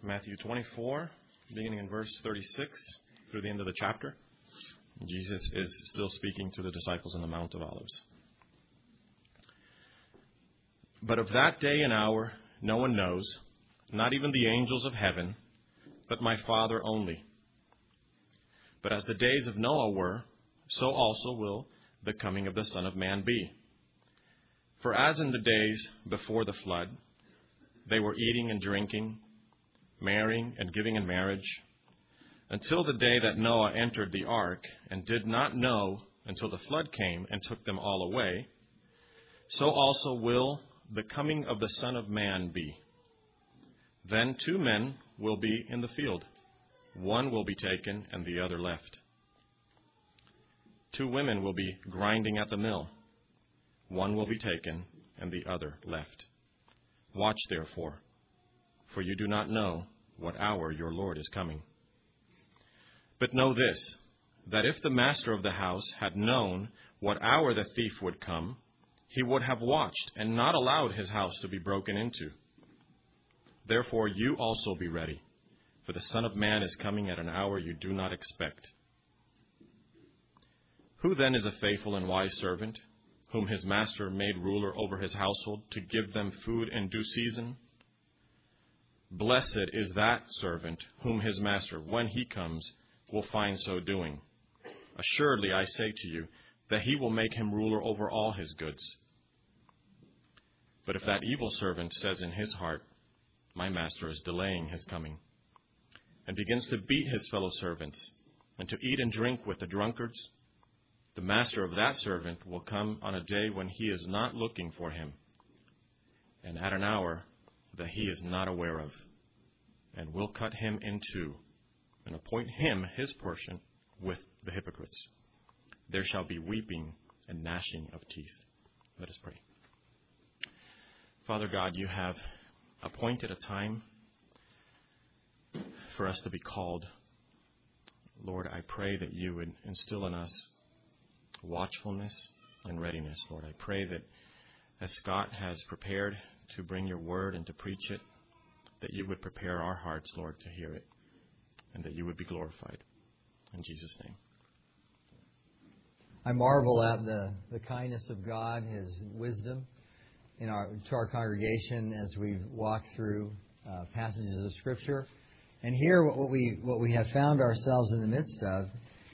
Matthew 24, beginning in verse 36 through the end of the chapter. Jesus is still speaking to the disciples on the Mount of Olives. But of that day and hour no one knows, not even the angels of heaven, but my Father only. But as the days of Noah were, so also will the coming of the Son of Man be. For as in the days before the flood, they were eating and drinking, marrying and giving in marriage, until the day that Noah entered the ark, and did not know until the flood came and took them all away, so also will the coming of the Son of Man be. Then 2 men will be in the field. One will be taken and the other left. 2 women will be grinding at the mill. One will be taken and the other left. Watch therefore, for you do not know what hour your Lord is coming. But know this, that if the master of the house had known what hour the thief would come, he would have watched and not allowed his house to be broken into. Therefore you also be ready, for the Son of Man is coming at an hour you do not expect. Who then is a faithful and wise servant, whom his master made ruler over his household to give them food in due season? Blessed is that servant whom his master, when he comes, will find so doing. Assuredly, I say to you, that he will make him ruler over all his goods. But if that evil servant says in his heart, my master is delaying his coming, and begins to beat his fellow servants, and to eat and drink with the drunkards, the master of that servant will come on a day when he is not looking for him, and at an hour that he is not aware of, and will cut him in two, and appoint him his portion with the hypocrites. There shall be weeping and gnashing of teeth. Let us pray. Father God, you have appointed a time for us to be called. Lord, I pray that you would instill in us watchfulness and readiness. Lord, I pray that as Scott has prepared to bring your word and to preach it, that you would prepare our hearts, Lord, to hear it, and that you would be glorified. In Jesus' name. I marvel at the kindness of God, His wisdom to our congregation as we walk through passages of Scripture. And here what we have found ourselves in the midst of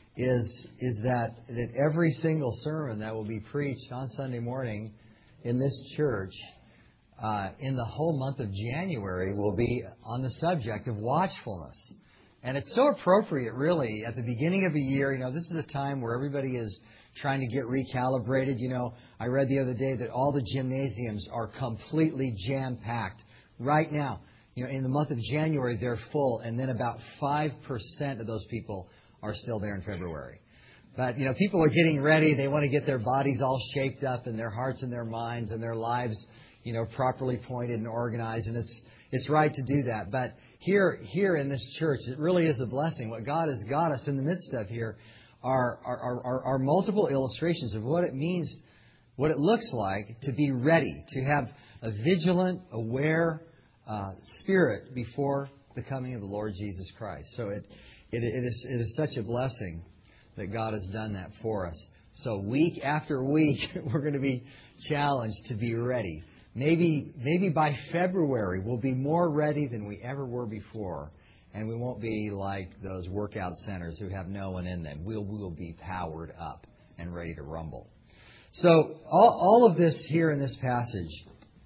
is that every single sermon that will be preached on Sunday morning in this church in the whole month of January will be on the subject of watchfulness. And it's so appropriate, really, at the beginning of a year. This is a time where everybody is trying to get recalibrated. I read the other day that all the gymnasiums are completely jam-packed right now. In the month of January, they're full, and then about 5% of those people are still there in February. But, people are getting ready. They want to get their bodies all shaped up and their hearts and their minds and their lives, properly pointed and organized. And it's right to do that. But here in this church, it really is a blessing. What God has got us in the midst of here are multiple illustrations of what it means, what it looks like to be ready, to have a vigilant, aware spirit before the coming of the Lord Jesus Christ. So it is such a blessing that God has done that for us. So week after week, we're going to be challenged to be ready. Maybe by February, we'll be more ready than we ever were before. And we won't be like those workout centers who have no one in them. We'll be powered up and ready to rumble. So all of this here in this passage,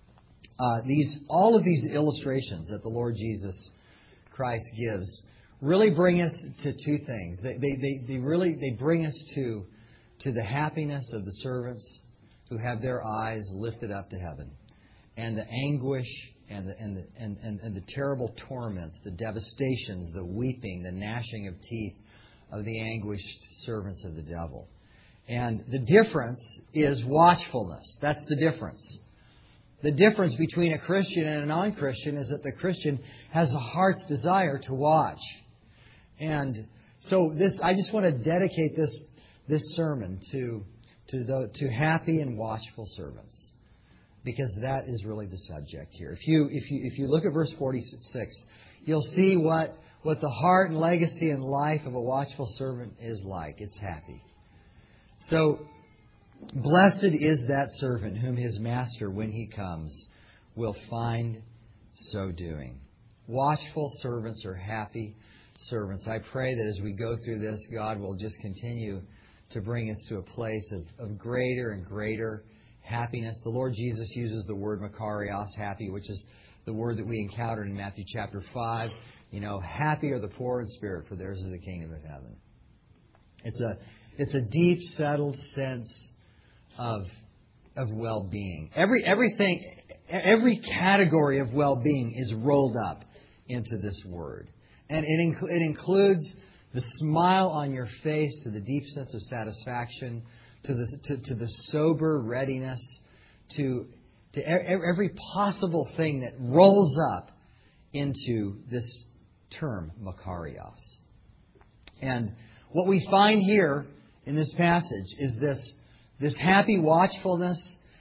all of these illustrations that the Lord Jesus Christ gives really bring us to two things. They bring us to the happiness of the servants who have their eyes lifted up to heaven, and the anguish and the terrible torments, the devastations, the weeping, the gnashing of teeth of the anguished servants of the devil. And the difference is watchfulness. That's the difference. The difference between a Christian and a non-Christian is that the Christian has a heart's desire to watch. And so I just want to dedicate this sermon to happy and watchful servants, because that is really the subject here. If you look at verse 46, you'll see what the heart and legacy and life of a watchful servant is like. It's happy. So, blessed is that servant whom his master, when he comes, will find so doing. Watchful servants are happy servants. I pray that as we go through this, God will just continue to bring us to a place of greater and greater happiness. The Lord Jesus uses the word makarios, happy, which is the word that we encountered in Matthew chapter 5. Happy are the poor in spirit, for theirs is the kingdom of heaven. It's a deep, settled sense of well-being. Every category of well-being is rolled up into this word. And it includes the smile on your face, to the deep sense of satisfaction, to the sober readiness, to every possible thing that rolls up into this term, makarios. And what we find here in this passage is this happy watchfulness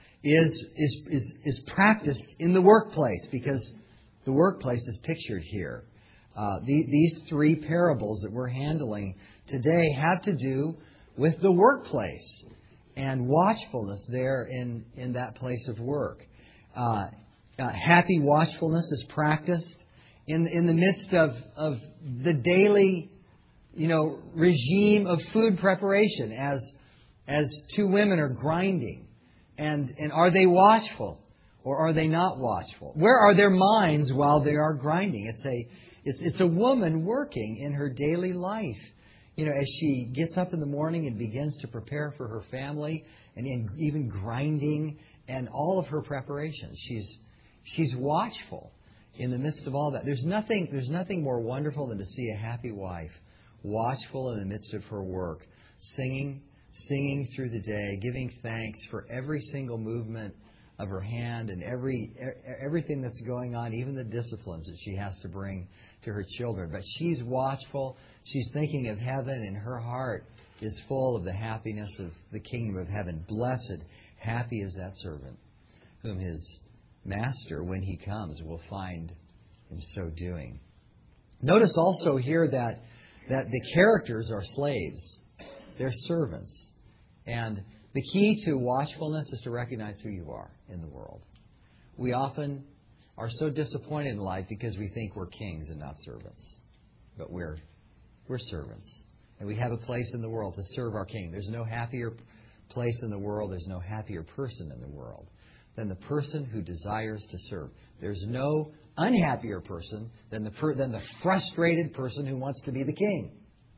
is practiced in the workplace, because the workplace is pictured here. These three parables that we're handling today have to do with the workplace and watchfulness there in that place of work. Happy watchfulness is practiced in the midst of the daily, regime of food preparation as two women are grinding. And are they watchful or are they not watchful? Where are their minds while they are grinding? It's a woman working in her daily life. As she gets up in the morning and begins to prepare for her family, and even grinding and all of her preparations. She's watchful in the midst of all that. There's nothing more wonderful than to see a happy wife watchful in the midst of her work, singing through the day, giving thanks for every single movement of her hand and everything that's going on, even the disciplines that she has to bring to her children. But she's watchful. She's thinking of heaven, and her heart is full of the happiness of the kingdom of heaven. Blessed, happy is that servant whom his master, when he comes, will find in so doing. Notice also here that the characters are slaves. They're servants. And the key to watchfulness is to recognize who you are in the world. We often are so disappointed in life because we think we're kings and not servants. But we're servants. And we have a place in the world to serve our King. There's no happier place in the world, there's no happier person in the world than the person who desires to serve. There's no unhappier person than the frustrated person who wants to be the king.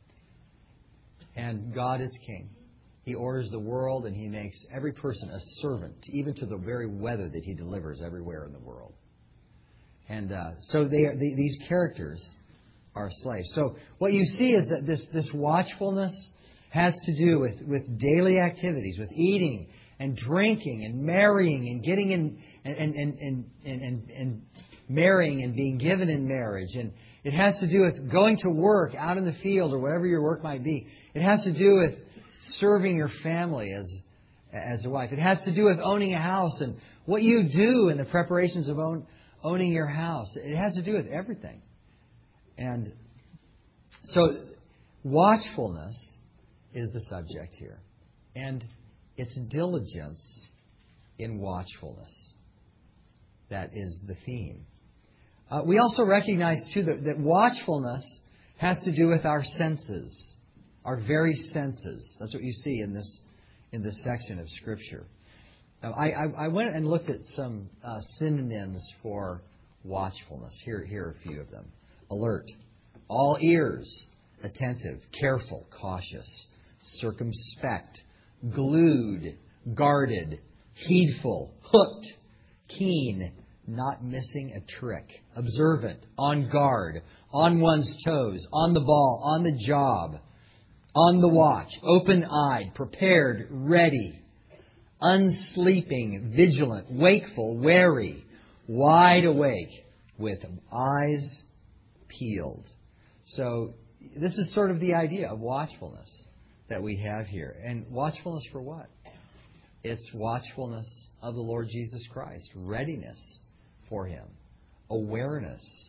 And God is king. He orders the world, and He makes every person a servant, even to the very weather that He delivers everywhere in the world. And so these characters are slaves. So what you see is that this watchfulness has to do with daily activities, with eating and drinking and marrying and getting in and marrying and being given in marriage. And it has to do with going to work out in the field or whatever your work might be. It has to do with serving your family as a wife. It has to do with owning a house and what you do in the preparations of owning your house. It has to do with everything. And so watchfulness is the subject here. And it's diligence in watchfulness that is the theme. We also recognize, too, that watchfulness has to do with our senses, our very senses. That's what you see in this section of Scripture. Now, I went and looked at some synonyms for watchfulness. Here are a few of them. Alert, all ears, attentive, careful, cautious, circumspect, glued, guarded, heedful, hooked, keen, not missing a trick, observant, on guard, on one's toes, on the ball, on the job, on the watch, open-eyed, prepared, ready, unsleeping, vigilant, wakeful, wary, wide awake, with eyes peeled. So this is sort of the idea of watchfulness that we have here. And watchfulness for what? It's watchfulness of the Lord Jesus Christ, readiness for Him, awareness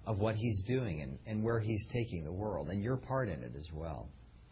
of what He's doing and where He's taking the world, and your part in it as well.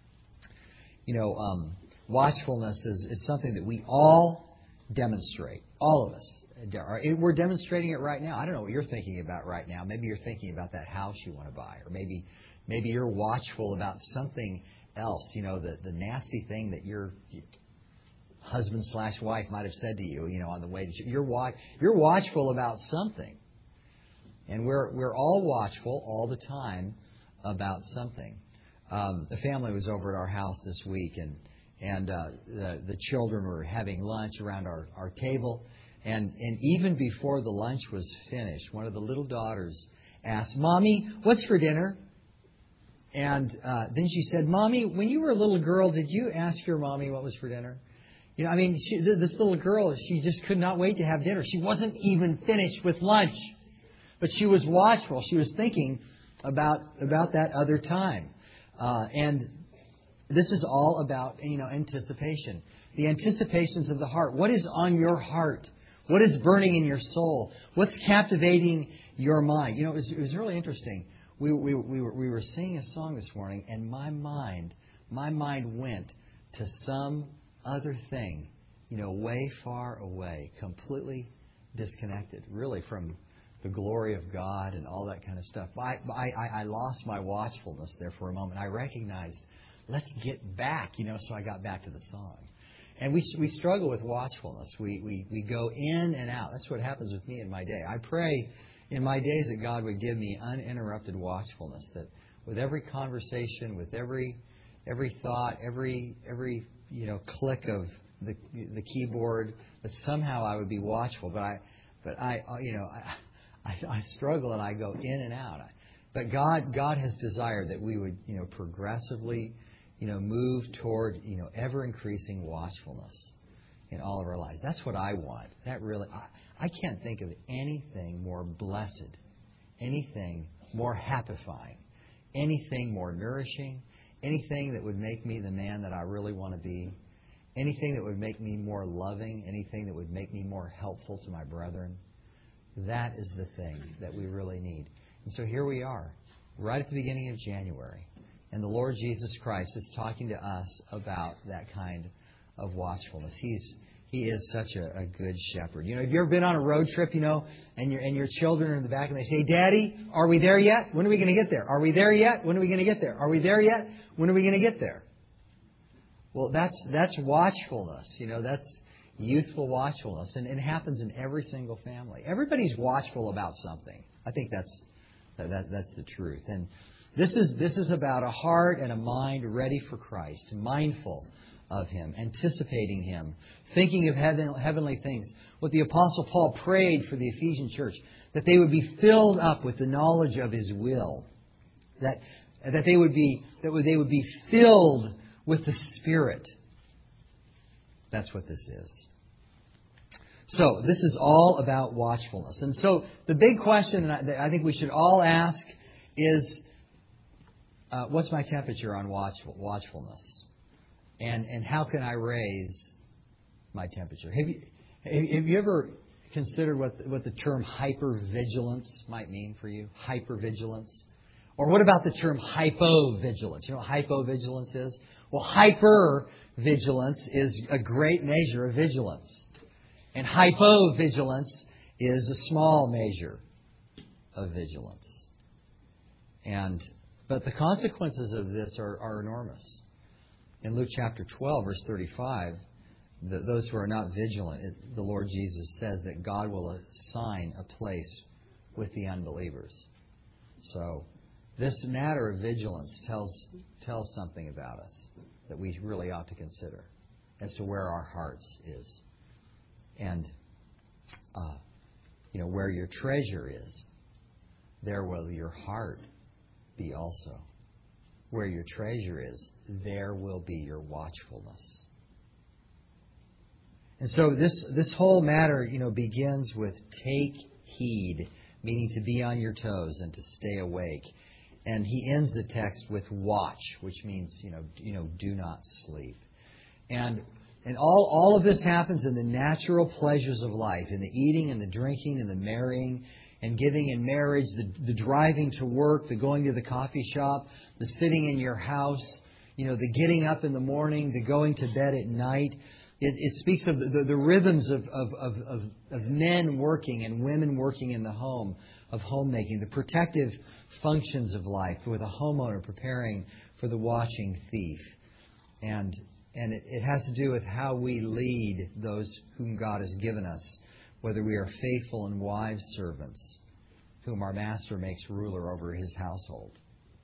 Watchfulness is something that we all demonstrate, all of us. We're demonstrating it right now. I don't know what you're thinking about right now. Maybe you're thinking about that house you want to buy, or maybe you're watchful about something else. The nasty thing that your husband/wife might have said to you, on the way to you're watchful about something, and we're all watchful all the time about something. The family was over at our house this week, and the children were having lunch around our table. And even before the lunch was finished, one of the little daughters asked, "Mommy, what's for dinner?" And then she said, "Mommy, when you were a little girl, did you ask your mommy what was for dinner?" This little girl, she just could not wait to have dinner. She wasn't even finished with lunch, but she was watchful. She was thinking about that other time. And this is all about, anticipation. The anticipations of the heart. What is on your heart? What is burning in your soul? What's captivating your mind? It was really interesting. We were singing a song this morning, and my mind went to some other thing, way far away, completely disconnected, really, from the glory of God and all that kind of stuff. I lost my watchfulness there for a moment. I recognized, let's get back, so I got back to the song. And we struggle with watchfulness. We go in and out. That's what happens with me in my day. I pray in my days that God would give me uninterrupted watchfulness, that with every conversation, with every thought, every click of the keyboard, that somehow I would be watchful. But I struggle and I go in and out. But God has desired that we would progressively move toward ever increasing watchfulness in all of our lives. That's what I want. That really, I can't think of anything more blessed, anything more happifying, anything more nourishing, anything that would make me the man that I really want to be, anything that would make me more loving, anything that would make me more helpful to my brethren. That is the thing that we really need. And so here we are, right at the beginning of January. And the Lord Jesus Christ is talking to us about that kind of watchfulness. He is such a good shepherd. Have you ever been on a road trip, and your children are in the back and they say, "Daddy, are we there yet? When are we going to get there? Are we there yet? When are we going to get there? Are we there yet? When are we going to get there?" Well, that's watchfulness. That's youthful watchfulness, and it happens in every single family. Everybody's watchful about something. I think that's the truth. And this is about a heart and a mind ready for Christ, mindful of Him, anticipating Him, thinking of heavenly things. What the Apostle Paul prayed for the Ephesian church, that they would be filled up with the knowledge of His will, that they would be filled with the Spirit. That's what this is. So this is all about watchfulness. And so the big question that I think we should all ask is, what's my temperature on watchfulness? And how can I raise my temperature? Have you ever considered what the term hypervigilance might mean for you? Hypervigilance? Or what about the term hypovigilance? You know what hypovigilance is? Well, hypervigilance is a great measure of vigilance. And hypovigilance is a small measure of vigilance. But the consequences of this are enormous. In Luke chapter 12, verse 35, those who are not vigilant, the Lord Jesus says that God will assign a place with the unbelievers. So this matter of vigilance tells something about us that we really ought to consider as to where our hearts is. And, where your treasure is, there will your heart be also. Where your treasure is, there will be your watchfulness. And so this whole matter, begins with take heed, meaning to be on your toes and to stay awake. And he ends the text with watch, which means, do not sleep. And all of this happens in the natural pleasures of life, in the eating and the drinking and the marrying and giving in marriage, the driving to work, the going to the coffee shop, the sitting in your house, the getting up in the morning, the going to bed at night. It speaks of the rhythms of men working and women working in the home, of homemaking, the protective functions of life, with a homeowner preparing for the watching thief. And it has to do with how we lead those whom God has given us, whether we are faithful and wise servants, whom our Master makes ruler over His household.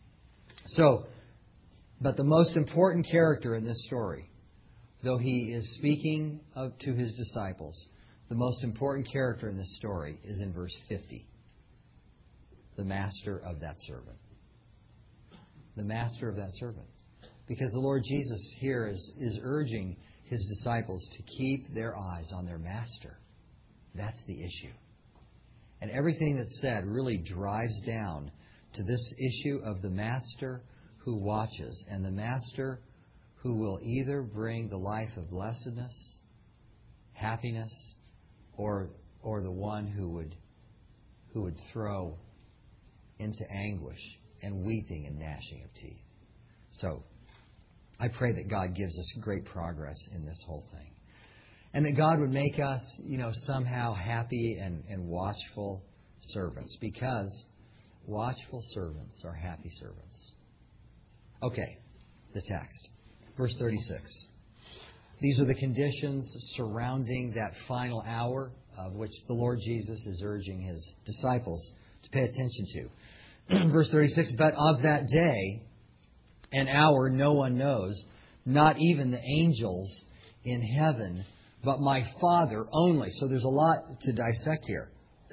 But the most important character in this story, though He is speaking to His disciples, the most important character in this story is in verse 50. The master of that servant. The master of that servant. Because the Lord Jesus here is urging His disciples to keep their eyes on their master. That's the issue. And everything that's said really drives down to this issue of the master who watches, and the master who will either bring the life of blessedness, happiness, or the one who would throw into anguish and weeping and gnashing of teeth. So, I pray that God gives us great progress in this whole thing. And that God would make us, somehow happy and watchful servants. Because watchful servants are happy servants. Okay, the text. Verse 36. These are the conditions surrounding that final hour of which the Lord Jesus is urging His disciples to pay attention to. Verse 36, but of that day and hour no one knows, not even the angels in heaven, but my Father only. So there's a lot to dissect here.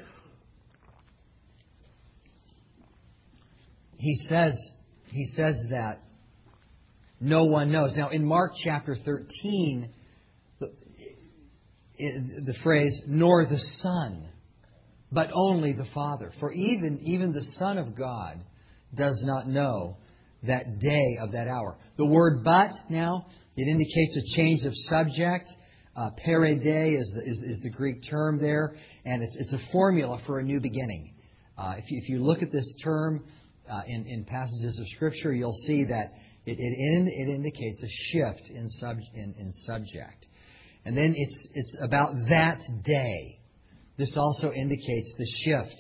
He says that no one knows. Now, in Mark chapter 13, the phrase, nor the Son, but only the Father. For even the Son of God does not know that day of that hour. The word but now, it indicates a change of subject. Peride is the Greek term there, and it's a formula for a new beginning. If you look at this term in passages of Scripture, you'll see that it indicates a shift in subject. And then it's about that day. This also indicates the shift.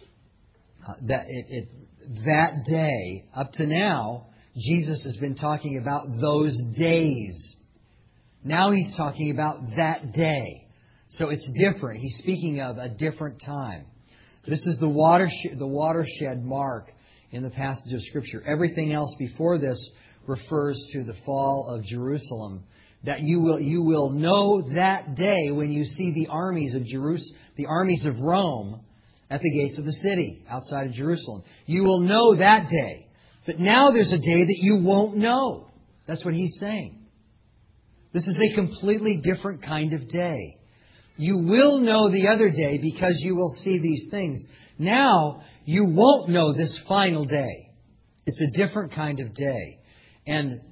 That day, up to now, Jesus has been talking about those days. Now He's talking about that day. So it's different. He's speaking of a different time. This is the watershed mark in the passage of Scripture. Everything else before this refers to the fall of Jerusalem. That you will know that day when you see the armies of the armies of Rome at the gates of the city outside of Jerusalem. You will know that day. But now there's a day that you won't know. That's what He's saying. This is a completely different kind of day. You will know the other day because you will see these things. Now you won't know this final day. It's a different kind of day. And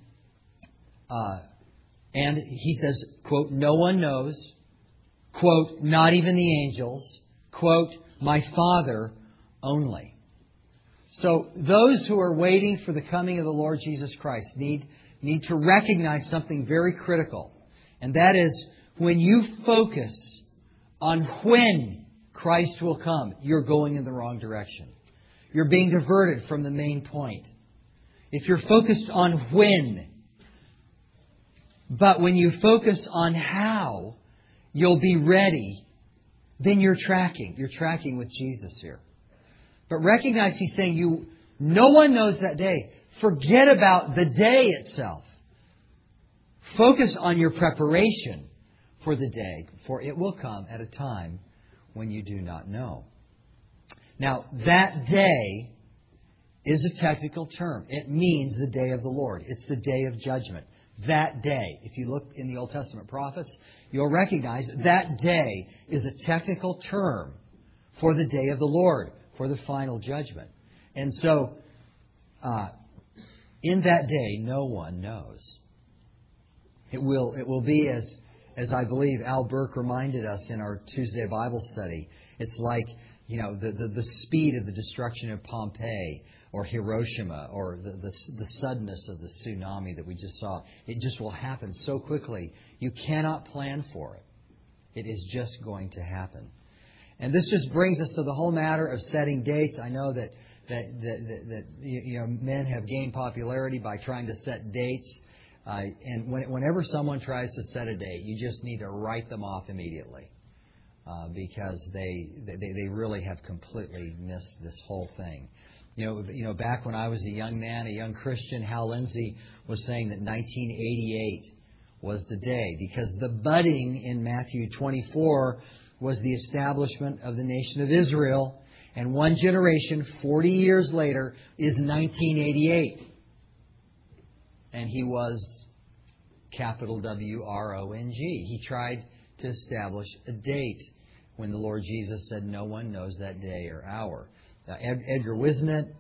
He says, quote, no one knows, quote, not even the angels, quote, my Father only. So those who are waiting for the coming of the Lord Jesus Christ need to recognize something very critical. And that is, when you focus on when Christ will come, you're going in the wrong direction. You're being diverted from the main point. If you're focused on when, but when you focus on how you'll be ready, then you're tracking. You're tracking with Jesus here. But recognize He's saying no one knows that day. Forget about the day itself. Focus on your preparation for the day, for it will come at a time when you do not know. Now, that day is a technical term. It means the day of the Lord. It's the day of judgment. That day. If you look in the Old Testament prophets, you'll recognize that day is a technical term for the day of the Lord, for the final judgment. And so, in that day, no one knows. It will be as I believe Al Burke reminded us in our Tuesday Bible study. It's like the speed of the destruction of Pompeii or Hiroshima or the suddenness of the tsunami that we just saw. It just will happen so quickly. You cannot plan for it. It is just going to happen. And this just brings us to the whole matter of setting dates. I know that men have gained popularity by trying to set dates. And whenever someone tries to set a date, you just need to write them off immediately. Because they really have completely missed this whole thing. Back when I was a young man, a young Christian, Hal Lindsey was saying that 1988 was the day, because the budding in Matthew 24 was the establishment of the nation of Israel, and one generation, 40 years later, is 1988. And he was capital WRONG. He tried to establish a date when the Lord Jesus said, "No one knows that day or hour." Edgar Whisenant,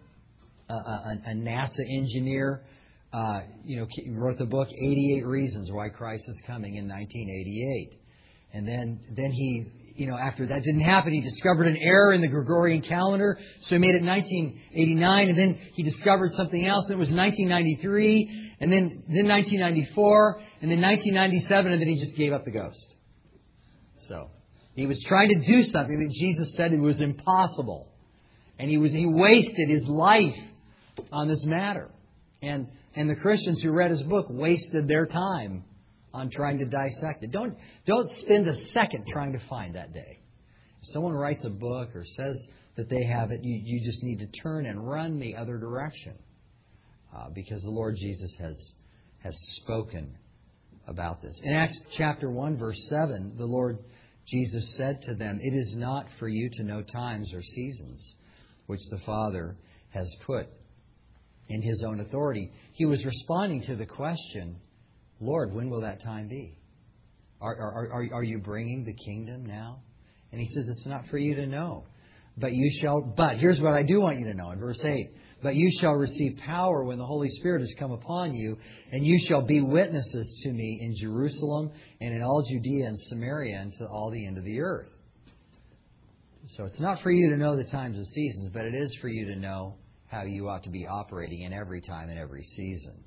a NASA engineer, wrote the book 88 Reasons Why Christ is Coming in 1988. And then he, after that didn't happen, he discovered an error in the Gregorian calendar, so he made it 1989, and then he discovered something else, and it was 1993, and then 1994, and then 1997, and then he just gave up the ghost. So he was trying to do something that Jesus said it was impossible. And he wasted his life on this matter. And the Christians who read his book wasted their time on trying to dissect it. Don't spend a second trying to find that day. If someone writes a book or says that they have it, you just need to turn and run the other direction. Because the Lord Jesus has spoken about this. In Acts chapter 1, verse 7, the Lord Jesus said to them, "It is not for you to know times or seasons which the Father has put in His own authority." He was responding to the question, "Lord, when will that time be? Are you bringing the kingdom now?" And He says, "It's not for you to know. But here's what I do want you to know." In verse 8, "But you shall receive power when the Holy Spirit has come upon you, and you shall be witnesses to me in Jerusalem and in all Judea and Samaria and to all the end of the earth." So it's not for you to know the times and seasons, but it is for you to know how you ought to be operating in every time and every season.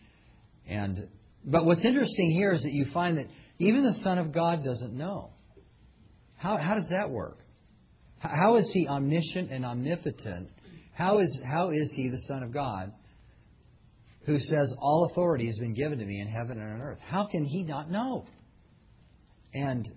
But what's interesting here is that you find that even the Son of God doesn't know. How does that work? How is He omniscient and omnipotent? How is He the Son of God who says, "All authority has been given to me in heaven and on earth"? How can He not know? And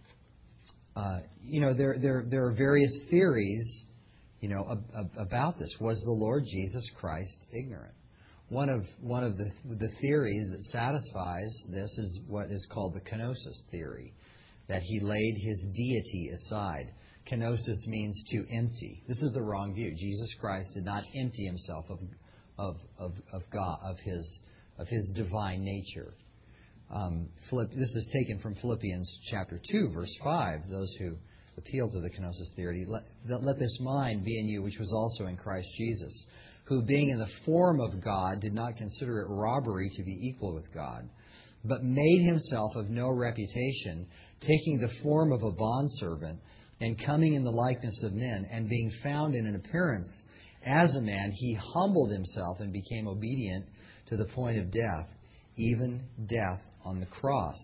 there are various theories, about this. Was the Lord Jesus Christ ignorant? One of the theories that satisfies this is what is called the kenosis theory, that He laid His deity aside. Kenosis means to empty. This is the wrong view. Jesus Christ did not empty Himself of God, of His divine nature. This is taken from Philippians chapter 2, verse 5. Those who appeal to the kenosis theory, let this mind be in you, which was also in Christ Jesus, who being in the form of God did not consider it robbery to be equal with God, but made Himself of no reputation, taking the form of a bondservant, and coming in the likeness of men, and being found in an appearance as a man, He humbled Himself and became obedient to the point of death, even death on the cross.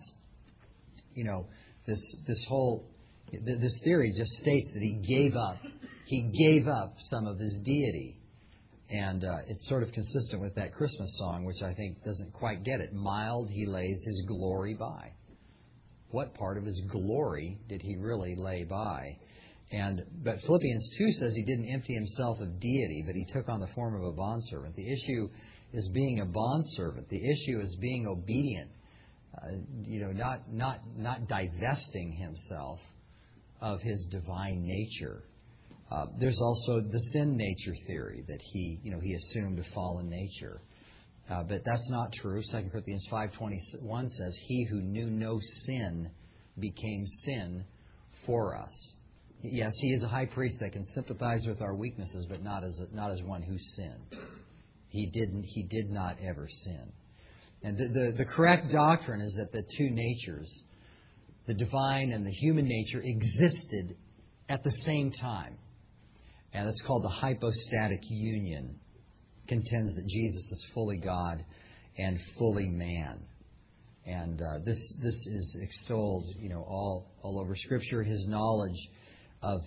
This theory just states that He gave up some of His deity. And it's sort of consistent with that Christmas song, which I think doesn't quite get it. "Mild He lays His glory by." What part of His glory did He really lay by? But Philippians 2 says He didn't empty Himself of deity, but He took on the form of a bondservant. The issue is being a bondservant. The issue is being obedient. Not divesting Himself of His divine nature. There's also the sin nature theory that He assumed a fallen nature. But that's not true. 2 Corinthians 5:21 says, "He who knew no sin became sin for us." Yes, He is a high priest that can sympathize with our weaknesses, but not as one who sinned. He did not ever sin. And the correct doctrine is that the two natures, the divine and the human nature, existed at the same time. And it's called the hypostatic union. Contends that Jesus is fully God and fully man. And this is extolled, all over Scripture. His knowledge of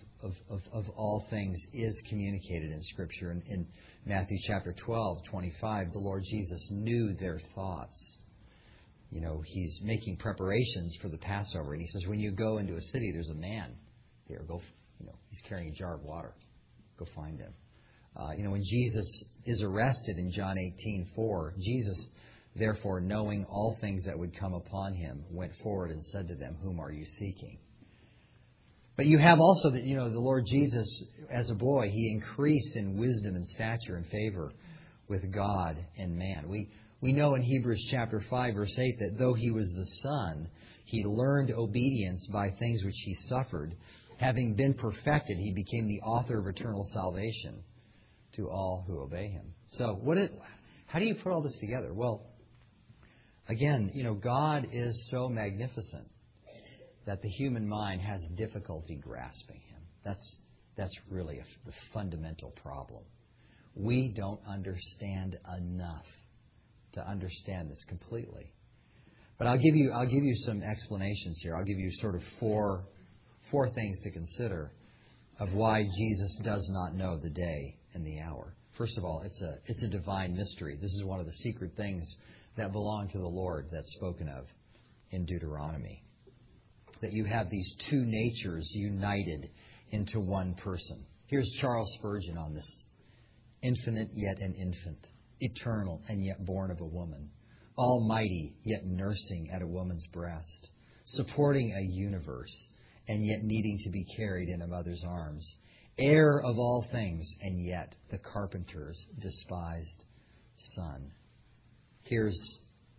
all things is communicated in Scripture. In Matthew chapter 12:25, the Lord Jesus knew their thoughts. He's making preparations for the Passover. And he says, when you go into a city, there's a man here. Go, he's carrying a jar of water. Go find him. When Jesus is arrested in John 18:4, Jesus, therefore, knowing all things that would come upon him, went forward and said to them, whom are you seeking? But you have also that, the Lord Jesus, as a boy, he increased in wisdom and stature and favor with God and man. We know in Hebrews chapter 5, verse 8, that though he was the Son, he learned obedience by things which he suffered. Having been perfected, he became the author of eternal salvation to all who obey him. So how do you put all this together? Well, again, God is so magnificent that the human mind has difficulty grasping him. That's really the fundamental problem. We don't understand enough to understand this completely. But I'll give you some explanations here. I'll give you sort of four things to consider of why Jesus does not know the day and the hour. First of all, it's a divine mystery. This is one of the secret things that belong to the Lord that's spoken of in Deuteronomy. That you have these two natures united into one person. Here's Charles Spurgeon on this. Infinite yet an infant. Eternal and yet born of a woman. Almighty yet nursing at a woman's breast. Supporting a universe and yet needing to be carried in a mother's arms. Heir of all things and yet the carpenter's despised son. Here's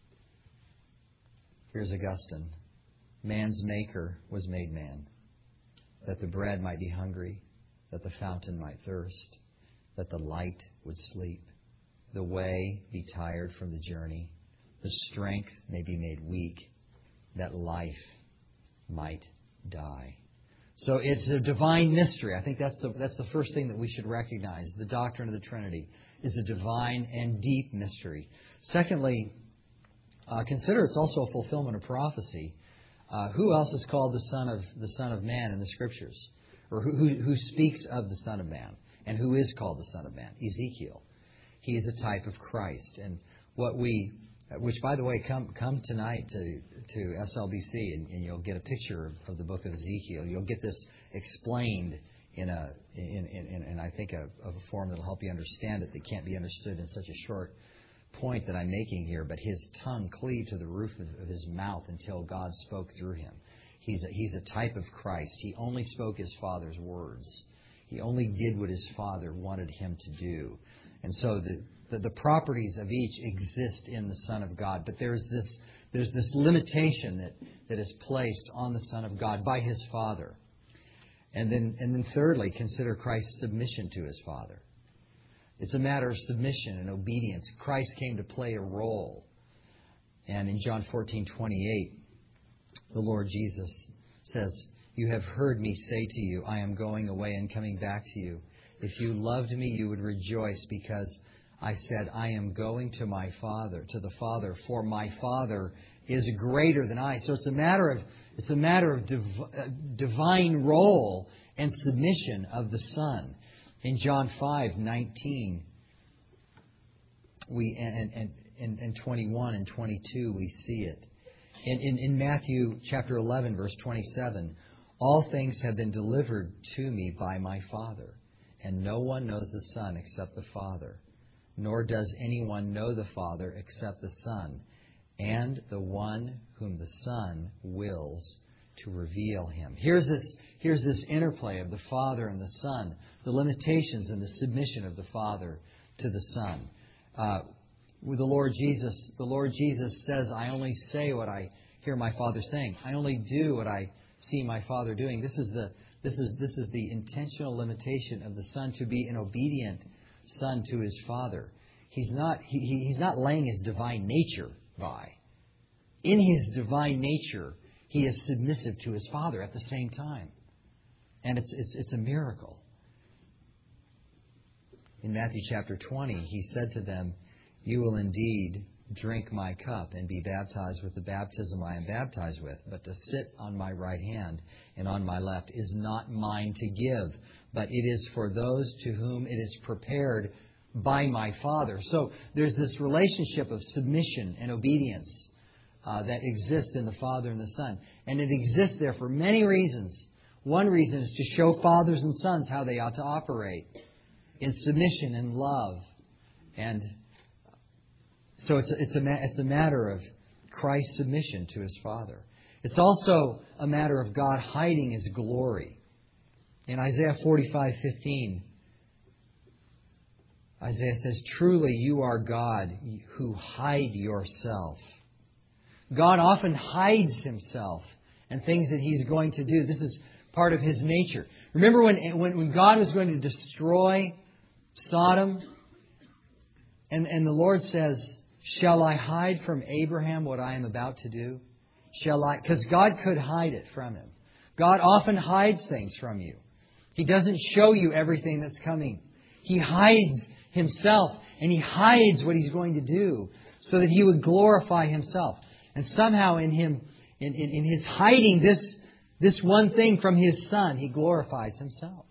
Augustine. Man's maker was made man, that the bread might be hungry, that the fountain might thirst, that the light would sleep, the way be tired from the journey, the strength may be made weak, that life might die. So it's a divine mystery. I think that's the first thing that we should recognize. The doctrine of the Trinity is a divine and deep mystery. Secondly, consider it's also a fulfillment of prophecy. Who else is called the Son of Man in the Scriptures? Or who speaks of the Son of Man? And who is called the Son of Man? Ezekiel. He is a type of Christ. And which by the way, come tonight to SLBC and you'll get a picture of the book of Ezekiel. You'll get this explained in I think a form that'll help you understand it that can't be understood in such a short point that I'm making here. But his tongue cleaved to the roof of his mouth until God spoke through him. He's a type of Christ. He only spoke his Father's words. He only did what his Father wanted him to do. And so the properties of each exist in the Son of God. But there's this limitation that is placed on the Son of God by his Father. And then thirdly, consider Christ's submission to his Father. It's a matter of submission and obedience. Christ came to play a role. And in John 14:28, the Lord Jesus says, "You have heard me say to you, I am going away and coming back to you. If you loved me, you would rejoice because I said, I am going to my Father, to the Father, for my Father is greater than I." So it's a matter of divine role and submission of the Son. In John 5:19, and 21 and 22, we see it. In Matthew chapter 11, verse 27, "All things have been delivered to me by my Father, and no one knows the Son except the Father, nor does anyone know the Father except the Son, and the one whom the Son wills to reveal him." Here's this interplay of the Father and the Son, the limitations and the submission of the Father to the Son. With the Lord Jesus says, "I only say what I hear my Father saying. I only do what I see my Father doing." This is the intentional limitation of the Son to be an obedient Son to his Father. He's not laying his divine nature by. In his divine nature, he is submissive to his Father at the same time. And it's a miracle. in Matthew chapter 20, He said to them, "You will indeed drink my cup and be baptized with the baptism I am baptized with. But to sit on my right hand and on my left is not mine to give, but it is for those to whom it is prepared by my Father." So there's this relationship of submission and obedience that exists in the Father and the Son. And it exists there for many reasons. One reason is to show fathers and sons how they ought to operate in submission and love. And so it's a matter of Christ's submission to His Father. It's also a matter of God hiding His glory. In Isaiah 45:15, Isaiah says, "Truly you are God who hide yourself." God often hides Himself and things that He's going to do. This is part of His nature. Remember when God was going to destroy Sodom, and the Lord says, "Shall I hide from Abraham what I am about to do? Shall I?" Because God could hide it from him. God often hides things from you. He doesn't show you everything that's coming. He hides Himself, and He hides what He's going to do so that He would glorify Himself. And somehow in His hiding this one thing from His Son, He glorifies Himself.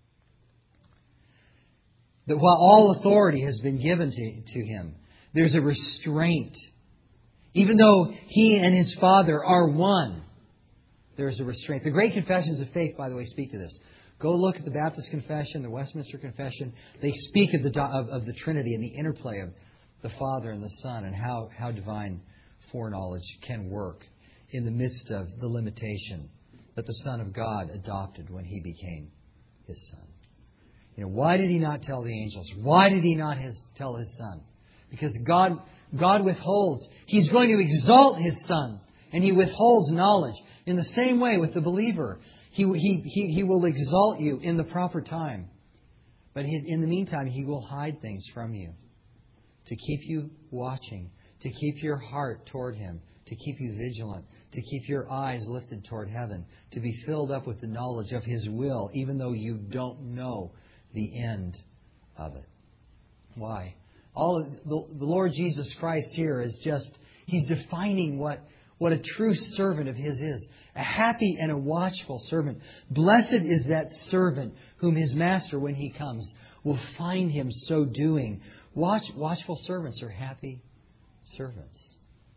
That while all authority has been given to Him, there's a restraint. Even though He and His Father are one, there's a restraint. The Great Confessions of Faith, by the way, speak to this. Go look at the Baptist Confession, the Westminster Confession. They speak of the Trinity and the interplay of the Father and the Son and how divine foreknowledge can work in the midst of the limitation that the Son of God adopted when He became His Son. Why did He not tell the angels? Why did He not tell His Son? Because God withholds. He's going to exalt His Son, and He withholds knowledge. In the same way with the believer, He will exalt you in the proper time. But in the meantime, He will hide things from you to keep you watching, to keep your heart toward Him, to keep you vigilant, to keep your eyes lifted toward heaven, to be filled up with the knowledge of His will, even though you don't know the end of it. Why? The Lord Jesus Christ here is He's defining what a true servant of His is. A happy and a watchful servant. Blessed is that servant whom his master, when he comes, will find him so doing. Watchful servants are happy servants.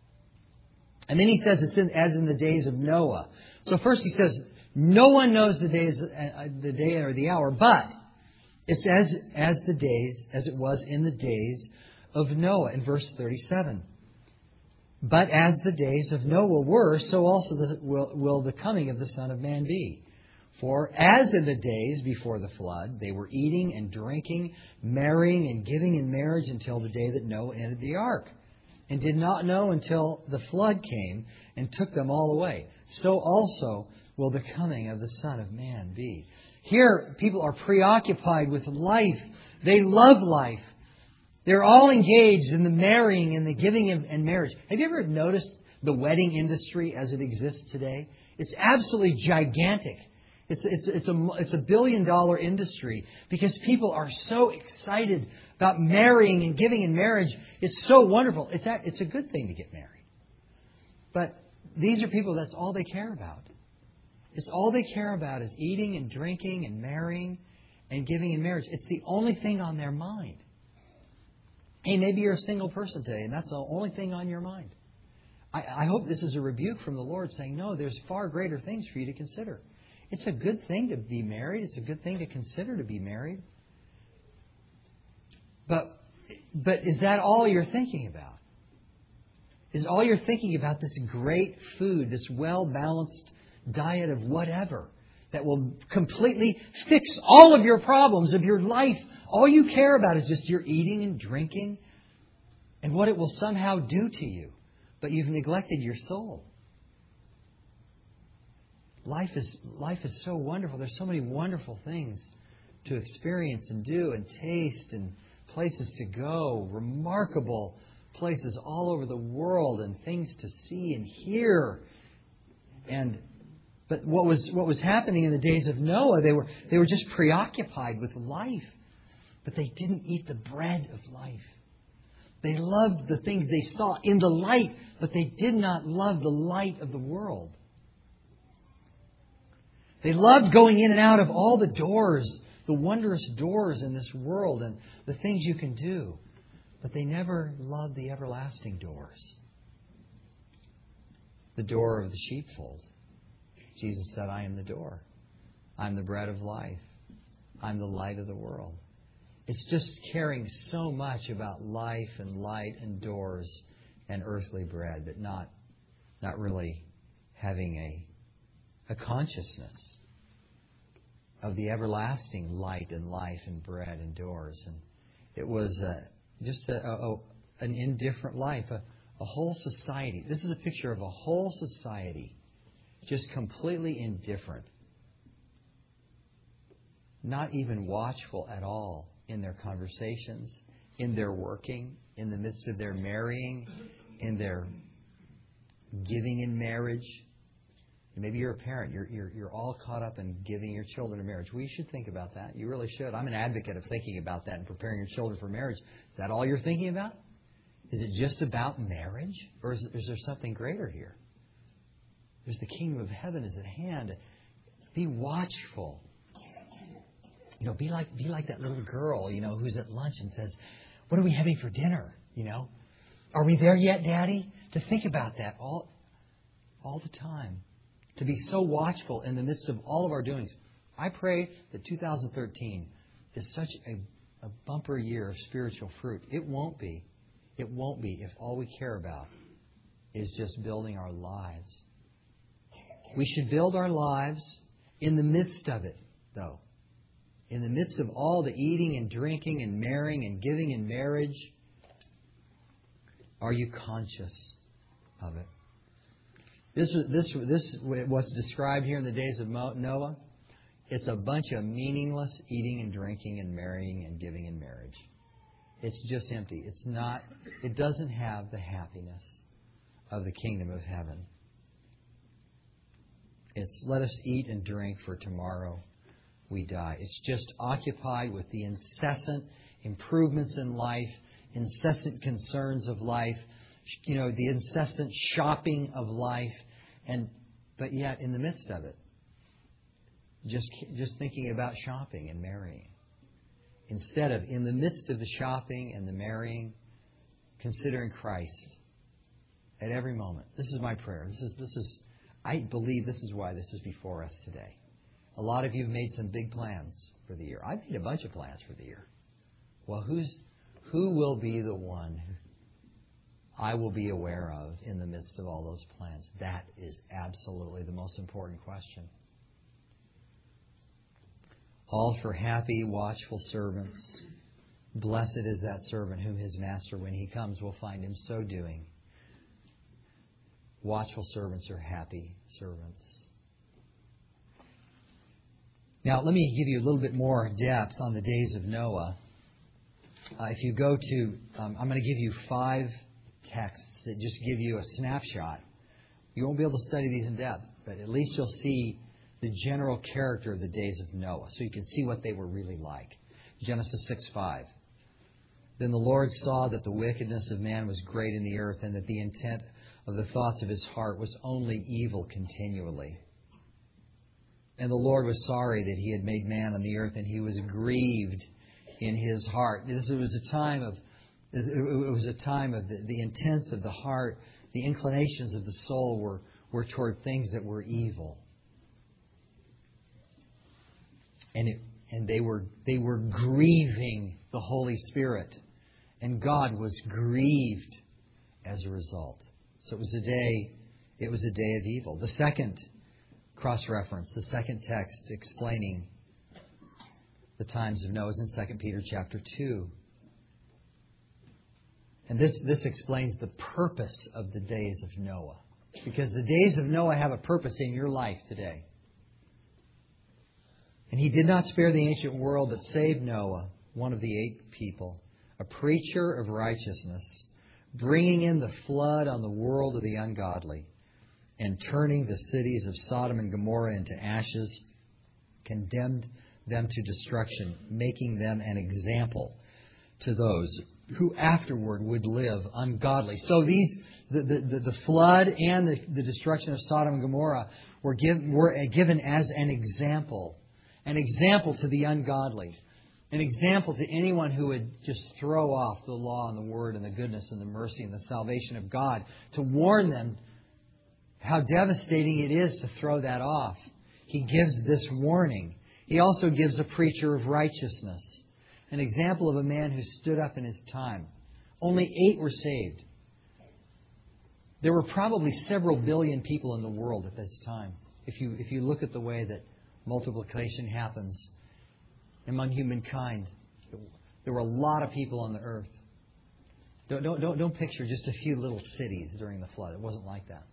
And then He says it's as in the days of Noah. So first He says, no one knows the day or the hour, but it's as it was in the days of Noah in verse 37. But as the days of Noah were, so also will the coming of the Son of Man be. For as in the days before the flood, they were eating and drinking, marrying and giving in marriage until the day that Noah entered the ark, and did not know until the flood came and took them all away. So also will the coming of the Son of Man be. Here, people are preoccupied with life. They love life. They're all engaged in the marrying and the giving and marriage. Have you ever noticed the wedding industry as it exists today? It's absolutely gigantic. It's a $1 billion industry because people are so excited about marrying and giving in marriage. It's so wonderful. It's a good thing to get married. But these are people, that's all they care about. It's all they care about is eating and drinking and marrying and giving in marriage. It's the only thing on their mind. Hey, maybe you're a single person today and that's the only thing on your mind. I hope this is a rebuke from the Lord saying, no, there's far greater things for you to consider. It's a good thing to be married. It's a good thing to consider to be married. But is that all you're thinking about? Is all you're thinking about this great food, this well-balanced diet of whatever that will completely fix all of your problems of your life? All you care about is just your eating and drinking and what it will somehow do to you. But you've neglected your soul. Life is so wonderful. There's so many wonderful things to experience and do and taste and places to go. Remarkable places all over the world and things to see and hear. But what was happening in the days of Noah, they were just preoccupied with life. but they didn't eat the bread of life. They loved the things they saw in the light, but they did not love the light of the world. They loved going in and out of all the doors, the wondrous doors in this world and the things you can do. But they never loved the everlasting doors. The door of the sheepfold. Jesus said, I am the door. I'm the bread of life. I'm the light of the world. It's just caring so much about life and light and doors and earthly bread, but not really having a consciousness of the everlasting light and life and bread and doors. And it was just an indifferent life, a whole society. This is a picture of a whole society just completely indifferent, not even watchful at all in their conversations, in their working, in the midst of their marrying, in their giving in marriage. Maybe you're a parent. You're all caught up in giving your children in marriage. Well, you should think about that. You really should. I'm an advocate of thinking about that and preparing your children for marriage. Is that all you're thinking about? Is it just about marriage? Or is there something greater here? There's the kingdom of heaven is at hand. Be watchful. Be like that little girl, who's at lunch and says, what are we having for dinner? Are we there yet, Daddy? To think about that all the time. To be so watchful in the midst of all of our doings. I pray that 2013 is such a bumper year of spiritual fruit. It won't be. It won't be if all we care about is just building our lives. We should build our lives in the midst of it, though. In the midst of all the eating and drinking and marrying and giving in marriage, are you conscious of it? This what's described here in the days of Noah. It's a bunch of meaningless eating and drinking and marrying and giving in marriage. It's just empty. It doesn't have the happiness of the kingdom of heaven. It's let us eat and drink, for tomorrow we die. It's just occupied with the incessant improvements in life, incessant concerns of life, the incessant shopping of life, but yet in the midst of it, just thinking about shopping and marrying. Instead of, in the midst of the shopping and the marrying, considering Christ at every moment. This is my prayer. I believe this is why this is before us today. A lot of you have made some big plans for the year. I've made a bunch of plans for the year. Well, who will be the one I will be aware of in the midst of all those plans? That is absolutely the most important question. All for happy, watchful servants. Blessed is that servant whom his master, when he comes, will find him so doing. Watchful servants are happy servants. Now, let me give you a little bit more depth on the days of Noah. If you go to, I'm going to give you 5 texts that just give you a snapshot. You won't be able to study these in depth, but at least you'll see the general character of the days of Noah, so you can see what they were really like. Genesis 6:5. Then the Lord saw that the wickedness of man was great in the earth, and that the intent of the thoughts of his heart was only evil continually. And the Lord was sorry that he had made man on the earth, and he was grieved in his heart. It was a time of the intents of the heart, the inclinations of the soul were toward things that were evil. And they were grieving the Holy Spirit. And God was grieved as a result. So it was a day of evil. The second cross-reference, the second text explaining the times of Noah is in 2 Peter chapter 2. And this explains the purpose of the days of Noah. Because the days of Noah have a purpose in your life today. And he did not spare the ancient world, but saved Noah, one of the 8 people, a preacher of righteousness, bringing in the flood on the world of the ungodly, and turning the cities of Sodom and Gomorrah into ashes, condemned them to destruction, making them an example to those who afterward would live ungodly. So the flood and the destruction of Sodom and Gomorrah were given as an example to the ungodly, an example to anyone who would just throw off the law and the Word and the goodness and the mercy and the salvation of God, to warn them how devastating it is to throw that off. He gives this warning. He also gives a preacher of righteousness, an example of a man who stood up in his time. Only 8 were saved. There were probably several billion people in the world at this time. If you look at the way that multiplication happens among humankind, there were a lot of people on the earth. Don't picture just a few little cities during the flood. It wasn't like that.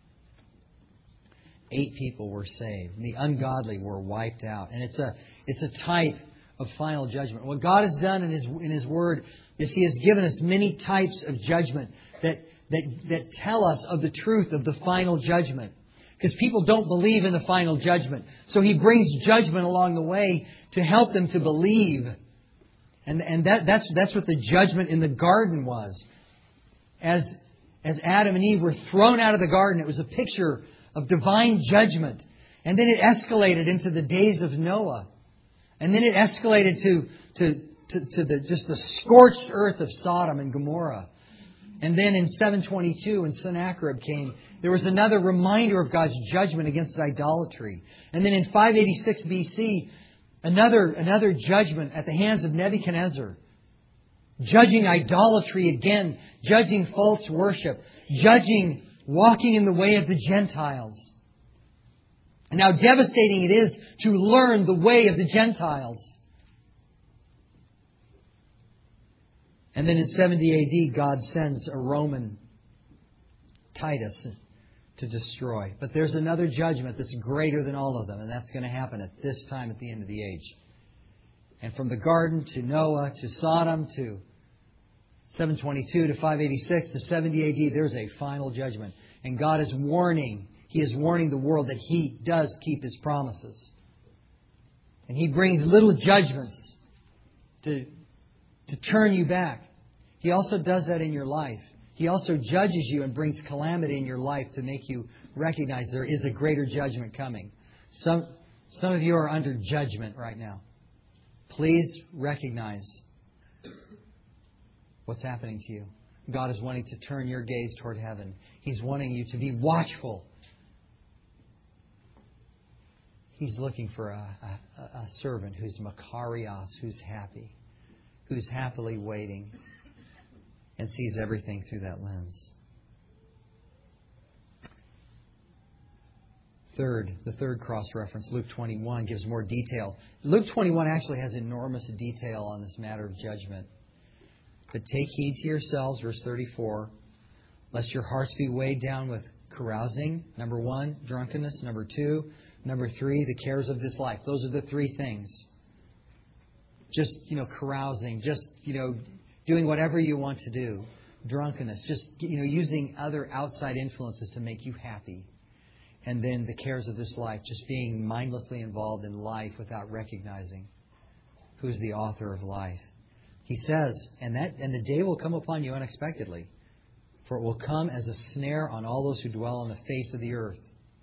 8 people were saved. And the ungodly were wiped out. And it's a type of final judgment. What God has done in His Word is He has given us many types of judgment that tell us of the truth of the final judgment. Because people don't believe in the final judgment. So He brings judgment along the way to help them to believe. And that's what the judgment in the garden was. As Adam and Eve were thrown out of the garden, it was a picture of divine judgment. And then it escalated into the days of Noah. And then it escalated to the scorched earth of Sodom and Gomorrah. And then in 722, when Sennacherib came, there was another reminder of God's judgment against idolatry. And then in 586 BC, another judgment at the hands of Nebuchadnezzar, judging idolatry again, judging false worship, judging walking in the way of the Gentiles. And how devastating it is to learn the way of the Gentiles. And then in 70 AD, God sends a Roman, Titus, to destroy. But there's another judgment that's greater than all of them, and that's going to happen at this time at the end of the age. And from the garden to Noah to Sodom to 722 to 586 to 70 AD, there's a final judgment. And God is warning. He is warning the world that He does keep His promises. And He brings little judgments to turn you back. He also does that in your life. He also judges you and brings calamity in your life to make you recognize there is a greater judgment coming. Some of you are under judgment right now. Please recognize what's happening to you. God is wanting to turn your gaze toward heaven. He's wanting you to be watchful. He's looking for a servant who's makarios, who's happy, who's happily waiting, and sees everything through that lens. The third cross-reference, Luke 21, gives more detail. Luke 21 actually has enormous detail on this matter of judgment. But take heed to yourselves, verse 34, lest your hearts be weighed down with carousing. Number 1, drunkenness. Number 2, number 3, the cares of this life. Those are the 3 things. Just, carousing. Just, doing whatever you want to do. Drunkenness. Just, using other outside influences to make you happy. And then the cares of this life. Just being mindlessly involved in life without recognizing who's the author of life. He says, and the day will come upon you unexpectedly, for it will come as a snare on all those who dwell on the face of the earth.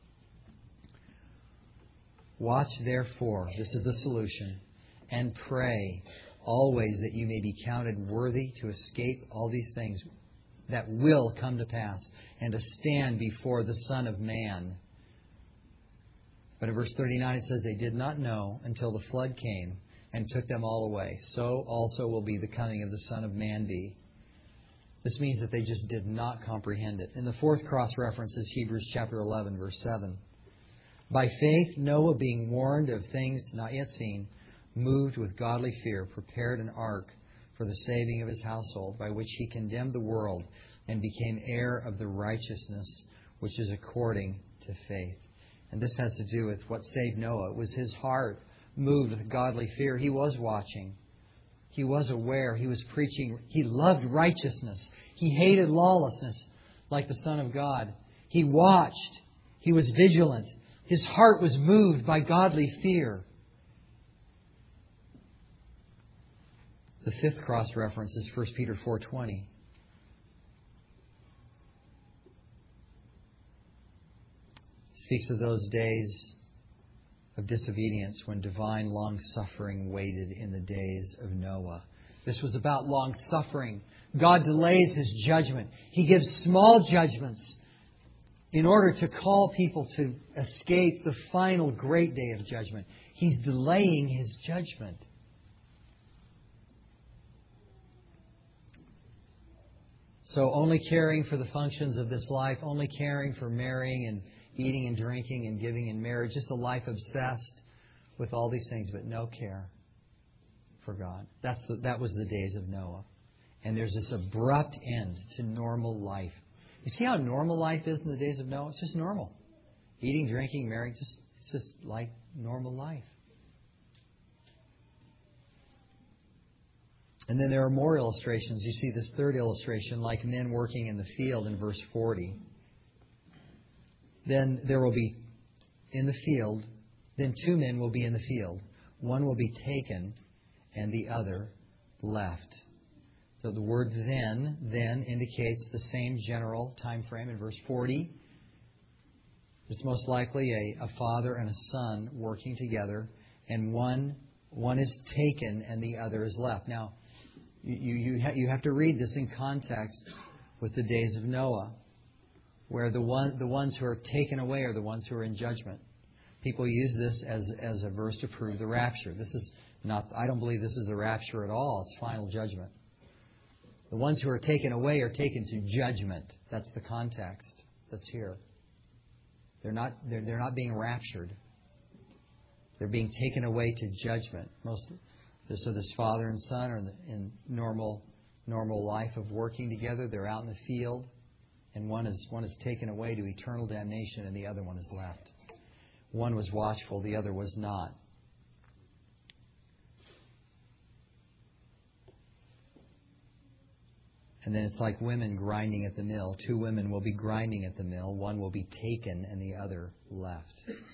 Watch therefore, this is the solution, and pray always that you may be counted worthy to escape all these things that will come to pass, and to stand before the Son of Man. But in verse 39 it says, they did not know until the flood came and took them all away. So also will be the coming of the Son of Man be. This means that they just did not comprehend it. And the fourth cross-reference is Hebrews chapter 11, verse 7. By faith, Noah, being warned of things not yet seen, moved with godly fear, prepared an ark for the saving of his household, by which he condemned the world and became heir of the righteousness which is according to faith. And this has to do with what saved Noah. It was his heart moved with godly fear. He was watching. He was aware. He was preaching. He loved righteousness. He hated lawlessness like the Son of God. He watched. He was vigilant. His heart was moved by godly fear. The fifth cross reference is 1 Peter 4:20. Speaks of those days of disobedience when divine long-suffering waited in the days of Noah. This was about long-suffering. God delays His judgment. He gives small judgments in order to call people to escape the final great day of judgment. He's delaying His judgment. So only caring for the functions of this life, only caring for marrying and eating and drinking and giving in marriage, just a life obsessed with all these things, but no care for God. That was the days of Noah. And there's this abrupt end to normal life. You see how normal life is in the days of Noah? It's just normal. Eating, drinking, marrying, it's just like normal life. And then there are more illustrations. You see this third illustration, like men working in the field in verse 40. Then there will be in the field, then two men will be in the field. One will be taken and the other left. So the word then indicates the same general time frame in verse 40. It's most likely a father and a son working together, and one is taken and the other is left. Now, you have to read this in context with the days of Noah, where the ones who are taken away are the ones who are in judgment. People use this as a verse to prove the rapture. This is not. I don't believe this is the rapture at all. It's final judgment. The ones who are taken away are taken to judgment. That's the context that's here. They're not being raptured. They're being taken away to judgment. So this father and son are in normal life of working together. They're out in the field, and one is taken away to eternal damnation, and the other one is left. One was watchful, the other was not. And then it's like women grinding at the mill. Two women will be grinding at the mill. One will be taken and the other left.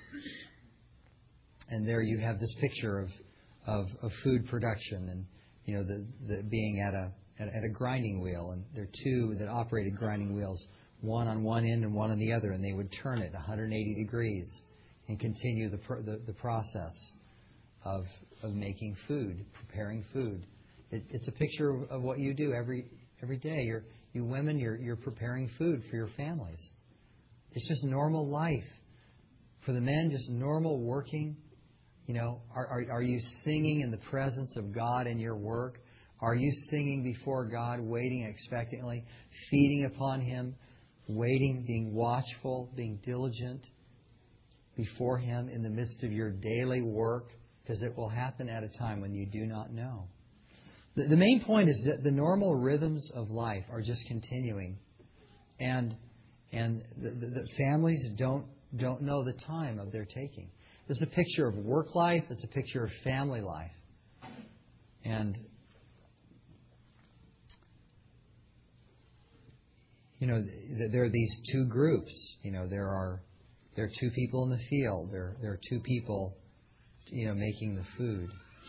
And there you have this picture of food production, and the being at a grinding wheel. And there are two that operated grinding wheels, one on one end and one on the other, and they would turn it 180 degrees and continue the process of making food, preparing food. It's a picture of what you do every day. You women, you're preparing food for your families. It's just normal life. For the men, just normal working. Are you singing in the presence of God in your work? Are you singing before God, waiting expectantly, feeding upon Him, waiting, being watchful, being diligent before Him in the midst of your daily work? Because it will happen at a time when you do not know. The main point is that the normal rhythms of life are just continuing, and the families don't know the time of their taking. It's a picture of work life. It's a picture of family life, and there are these two groups. There are two people in the field. There are two people, making the food.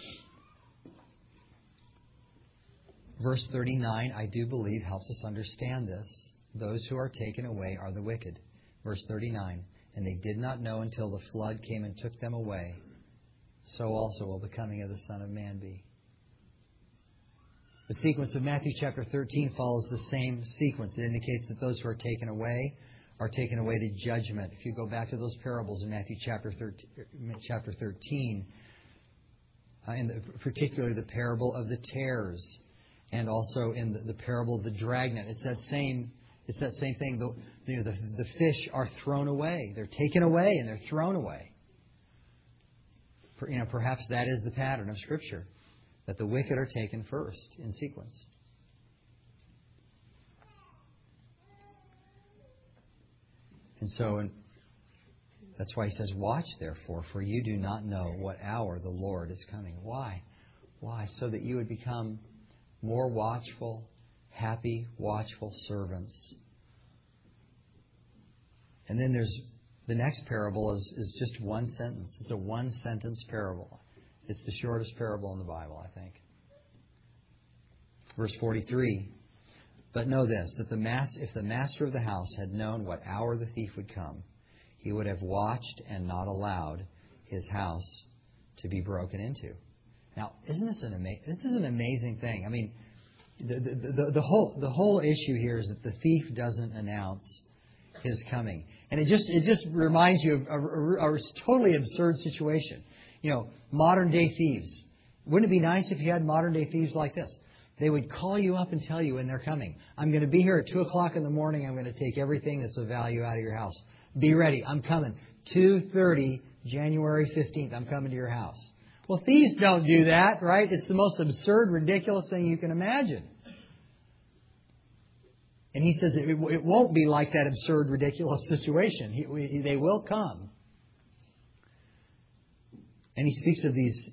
Verse 39, I do believe, helps us understand this. Those who are taken away are the wicked. Verse 39, and they did not know until the flood came and took them away. So also will the coming of the Son of Man be. The sequence of Matthew chapter 13 follows the same sequence. It indicates that those who are taken away to judgment. If you go back to those parables in Matthew chapter 13, and particularly the parable of the tares, and also in the parable of the dragnet, it's that same thing. The fish are thrown away. They're taken away and they're thrown away. Perhaps that is the pattern of Scripture, that the wicked are taken first in sequence. And so that's why He says, watch therefore, for you do not know what hour the Lord is coming. Why? Why? So that you would become more watchful, happy, watchful servants. And then there's the next parable is just one sentence. It's a one-sentence parable. It's the shortest parable in the Bible, I think. Verse 43. But know this, that if the master of the house had known what hour the thief would come, he would have watched and not allowed his house to be broken into. Now, isn't this this is an amazing thing? I mean, the whole issue here is that the thief doesn't announce his coming, and it just reminds you of a totally absurd situation. Modern day thieves. Wouldn't it be nice if you had modern day thieves like this? They would call you up and tell you when they're coming. I'm going to be here at 2 o'clock in the morning. I'm going to take everything that's of value out of your house. Be ready. I'm coming. 2:30, January 15th. I'm coming to your house. Well, thieves don't do that, right? It's the most absurd, ridiculous thing you can imagine. And he says it won't be like that absurd, ridiculous situation. They will come. And he speaks of these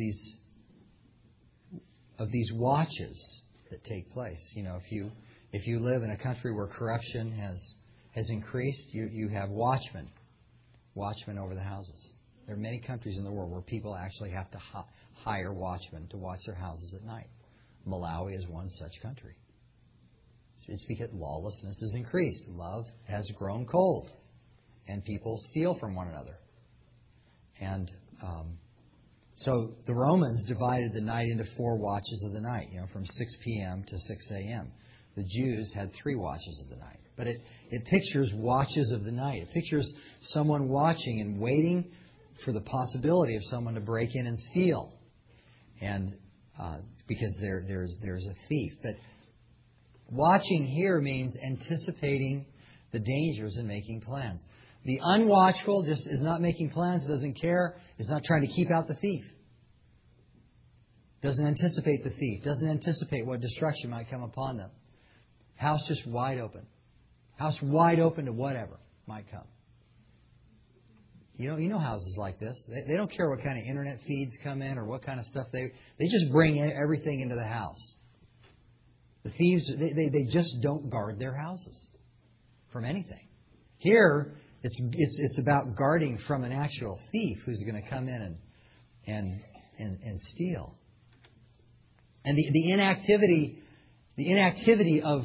watches that take place. If you live in a country where corruption has increased, you have watchmen over the houses. There are many countries in the world where people actually have to hire watchmen to watch their houses at night. Malawi is one such country. It's because lawlessness has increased. Love has grown cold. And people steal from one another. And so the Romans divided the night into 4 watches of the night, from 6 p.m. to 6 a.m. The Jews had 3 watches of the night. But it pictures watches of the night. It pictures someone watching and waiting for the possibility of someone to break in and steal. And because there's a thief. But watching here means anticipating the dangers and making plans. The unwatchful just is not making plans, doesn't care, is not trying to keep out the thief. Doesn't anticipate the thief, doesn't anticipate what destruction might come upon them. House just wide open. House wide open to whatever might come. You know houses like this. They don't care what kind of internet feeds come in or what kind of stuff they just bring everything into the house. The thieves, they just don't guard their houses from anything. Here, it's about guarding from an actual thief who's going to come in and steal. And the inactivity of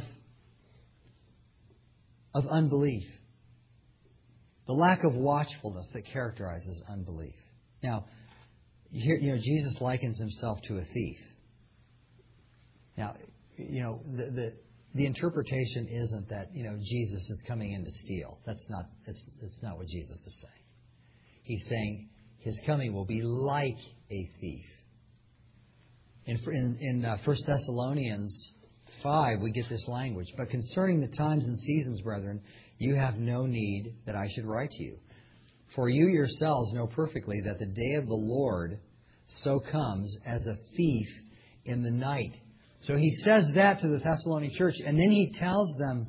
unbelief, the lack of watchfulness that characterizes unbelief. Now, here, Jesus likens himself to a thief. Now, the interpretation isn't that Jesus is coming in to steal. That's not what Jesus is saying. He's saying his coming will be like a thief. In 1 Thessalonians 5, we get this language. But concerning the times and seasons, brethren, you have no need that I should write to you. For you yourselves know perfectly that the day of the Lord so comes as a thief in the night. So he says that to the Thessalonian church, and then he tells them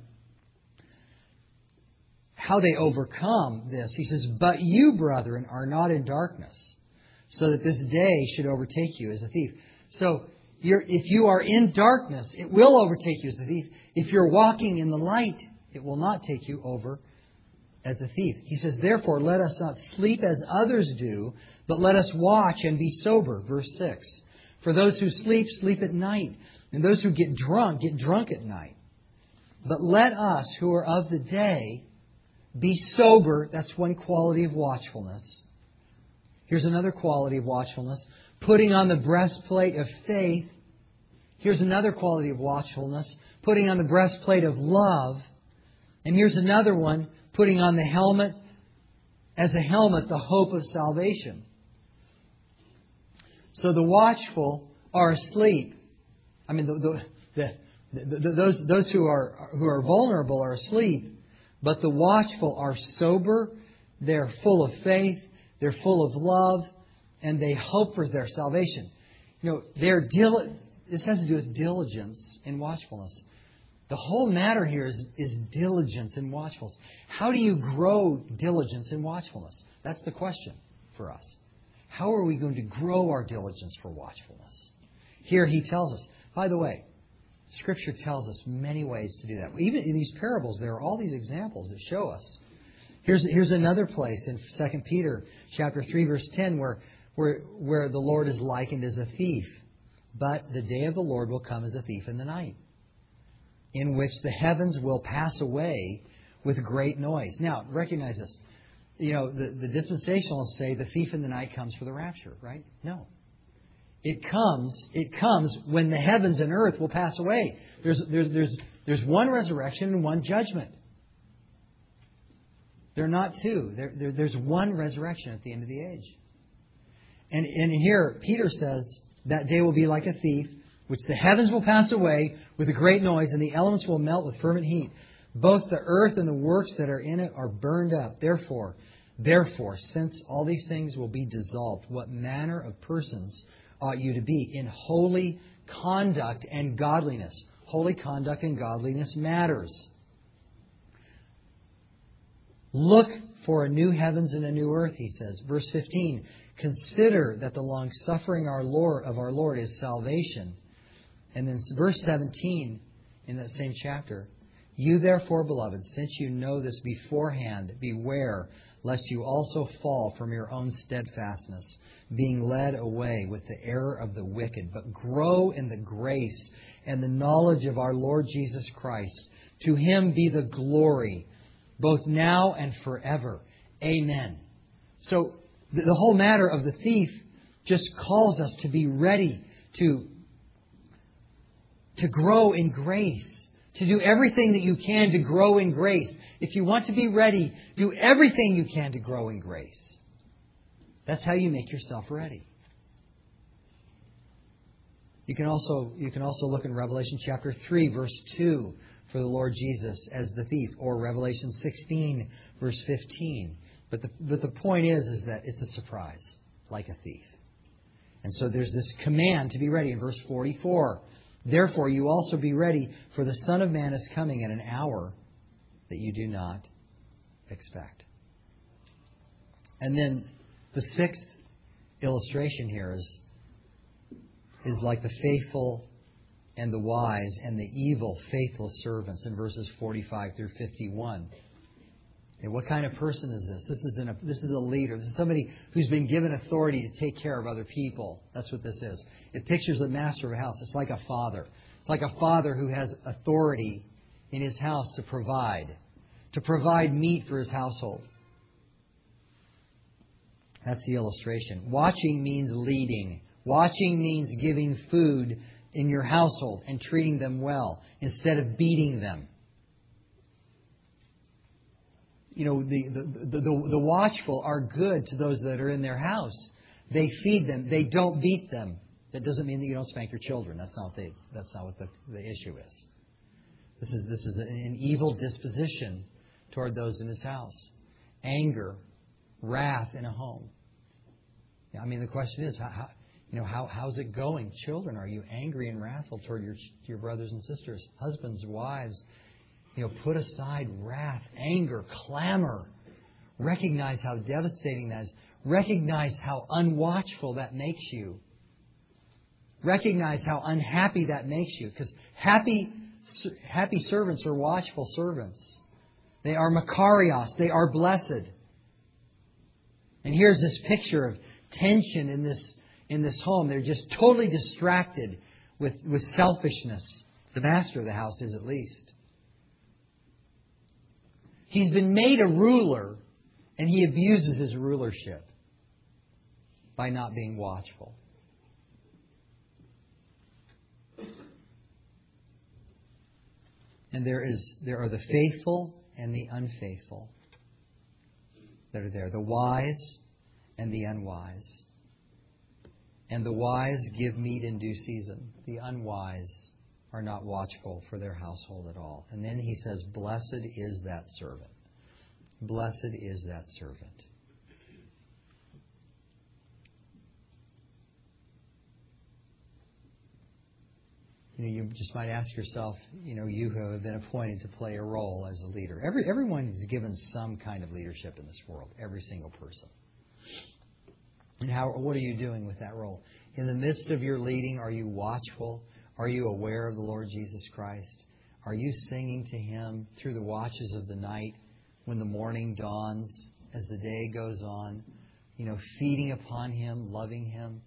how they overcome this. He says, but you, brethren, are not in darkness, so that this day should overtake you as a thief. So if you are in darkness, it will overtake you as a thief. If you're walking in the light, it will not take you over as a thief. He says, therefore, let us not sleep as others do, but let us watch and be sober. Verse 6. For those who sleep, sleep at night. And those who get drunk at night. But let us who are of the day be sober. That's one quality of watchfulness. Here's another quality of watchfulness. Putting on the breastplate of faith. Here's another quality of watchfulness. Putting on the breastplate of love. And here's another one. Putting on the helmet, as a helmet, the hope of salvation. So the watchful are asleep. I mean, those who are vulnerable are asleep, but the watchful are sober. They're full of faith. They're full of love, and they hope for their salvation. This has to do with diligence in watchfulness. The whole matter here is diligence and watchfulness. How do you grow diligence and watchfulness? That's the question for us. How are we going to grow our diligence for watchfulness? Here he tells us. By the way, Scripture tells us many ways to do that. Even in these parables, there are all these examples that show us. Here's another place in 2 Peter chapter 3, verse 10, where the Lord is likened as a thief. But the day of the Lord will come as a thief in the night, in which the heavens will pass away with great noise. Now, recognize this. The dispensationalists say the thief in the night comes for the rapture, right? No. It comes when the heavens and earth will pass away. There's one resurrection and one judgment. There are not two. There's one resurrection at the end of the age. And here, Peter says, that day will be like a thief, which the heavens will pass away with a great noise, and the elements will melt with fervent heat. Both the earth and the works that are in it are burned up. Therefore, since all these things will be dissolved, what manner of persons ought you to be in holy conduct and godliness? Holy conduct and godliness matters. Look for a new heavens and a new earth, he says. Verse 15, consider that the long-suffering of our Lord is salvation. And then verse 17 in that same chapter, you therefore, beloved, since you know this beforehand, beware lest you also fall from your own steadfastness, being led away with the error of the wicked, but grow in the grace and the knowledge of our Lord Jesus Christ. To Him be the glory, both now and forever. Amen. So the whole matter of the thief just calls us to be ready to grow in grace, to do everything that you can to grow in grace. If you want to be ready, do everything you can to grow in grace. That's how you make yourself ready. You can also look in Revelation chapter 3, verse 2, for the Lord Jesus as the thief, or Revelation 16, verse 15. But the point is that it's a surprise, like a thief. And so there's this command to be ready in verse 44. Therefore, you also be ready, for the Son of Man is coming at an hour that you do not expect. And then the sixth illustration here is like the faithful and the wise and the evil faithless servants in verses 45 through 51. And what kind of person is this? This is a leader. This is somebody who's been given authority to take care of other people. That's what this is. It pictures the master of a house. It's like a father. It's like a father who has authority in his house to provide meat for his household. That's the illustration. Watching means leading. Watching means giving food in your household and treating them well instead of beating them. The watchful are good to those that are in their house. They feed them. They don't beat them. That doesn't mean that you don't spank your children. That's not what the issue is. This is an evil disposition toward those in his house. Anger, wrath in a home. The question is, how's it going? Children, are you angry and wrathful toward your brothers and sisters? Husbands, wives, put aside wrath, anger, clamor. Recognize how devastating that is. Recognize how unwatchful that makes you. Recognize how unhappy that makes you. Because happy servants are watchful servants. They are makarios. They are blessed. And here's this picture of tension in this home. They're just totally distracted with selfishness. The master of the house is, at least. He's been made a ruler, and he abuses his rulership by not being watchful. And there are the faithful and the unfaithful that are there. The wise and the unwise. And the wise give meat in due season. The unwise are not watchful for their household at all. And then he says, blessed is that servant. Blessed is that servant. You just might ask yourself, you who have been appointed to play a role as a leader. Everyone is given some kind of leadership in this world. Every single person. And what are you doing with that role? In the midst of your leading, are you watchful? Are you aware of the Lord Jesus Christ? Are you singing to Him through the watches of the night when the morning dawns, as the day goes on? Feeding upon Him, loving Him,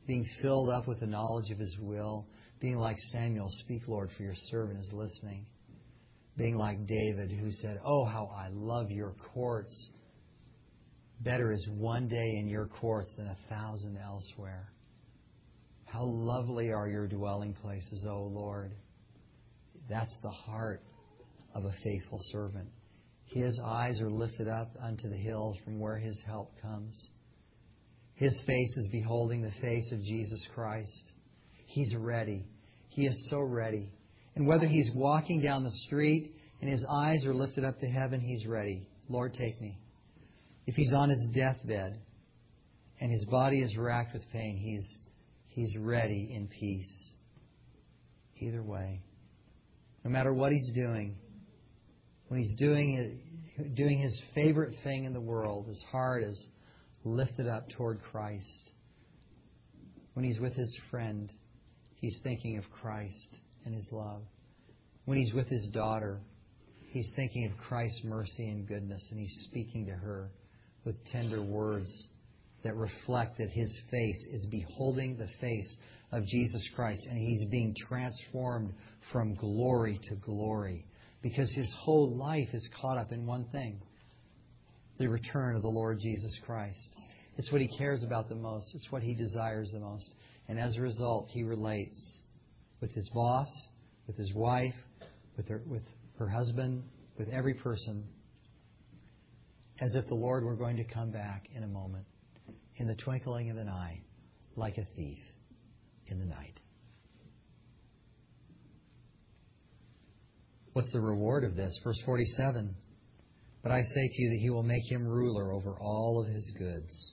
being filled up with the knowledge of His will, being like Samuel, speak, Lord, for your servant is listening. Being like David, who said, oh, how I love your courts. Better is one day in your courts than 1,000 elsewhere. How lovely are your dwelling places, O Lord. That's the heart of a faithful servant. His eyes are lifted up unto the hills from where His help comes. His face is beholding the face of Jesus Christ. He's ready. He is so ready. And whether He's walking down the street and His eyes are lifted up to heaven, He's ready. Lord, take me. If He's on His deathbed and His body is racked with pain, He's ready in peace. Either way. No matter what He's doing, when He's doing His favorite thing in the world, His heart is lifted up toward Christ. When He's with His friend, He's thinking of Christ and His love. When He's with His daughter, He's thinking of Christ's mercy and goodness, and He's speaking to her with tender words that reflect that His face is beholding the face of Jesus Christ, and He's being transformed from glory to glory, because His whole life is caught up in one thing: the return of the Lord Jesus Christ. It's what He cares about the most. It's what He desires the most. And as a result, He relates with His boss, with His wife, with her husband, with every person, as if the Lord were going to come back in a moment, in the twinkling of an eye, like a thief in the night. What's the reward of this? Verse 47. But I say to you that He will make him ruler over all of His goods.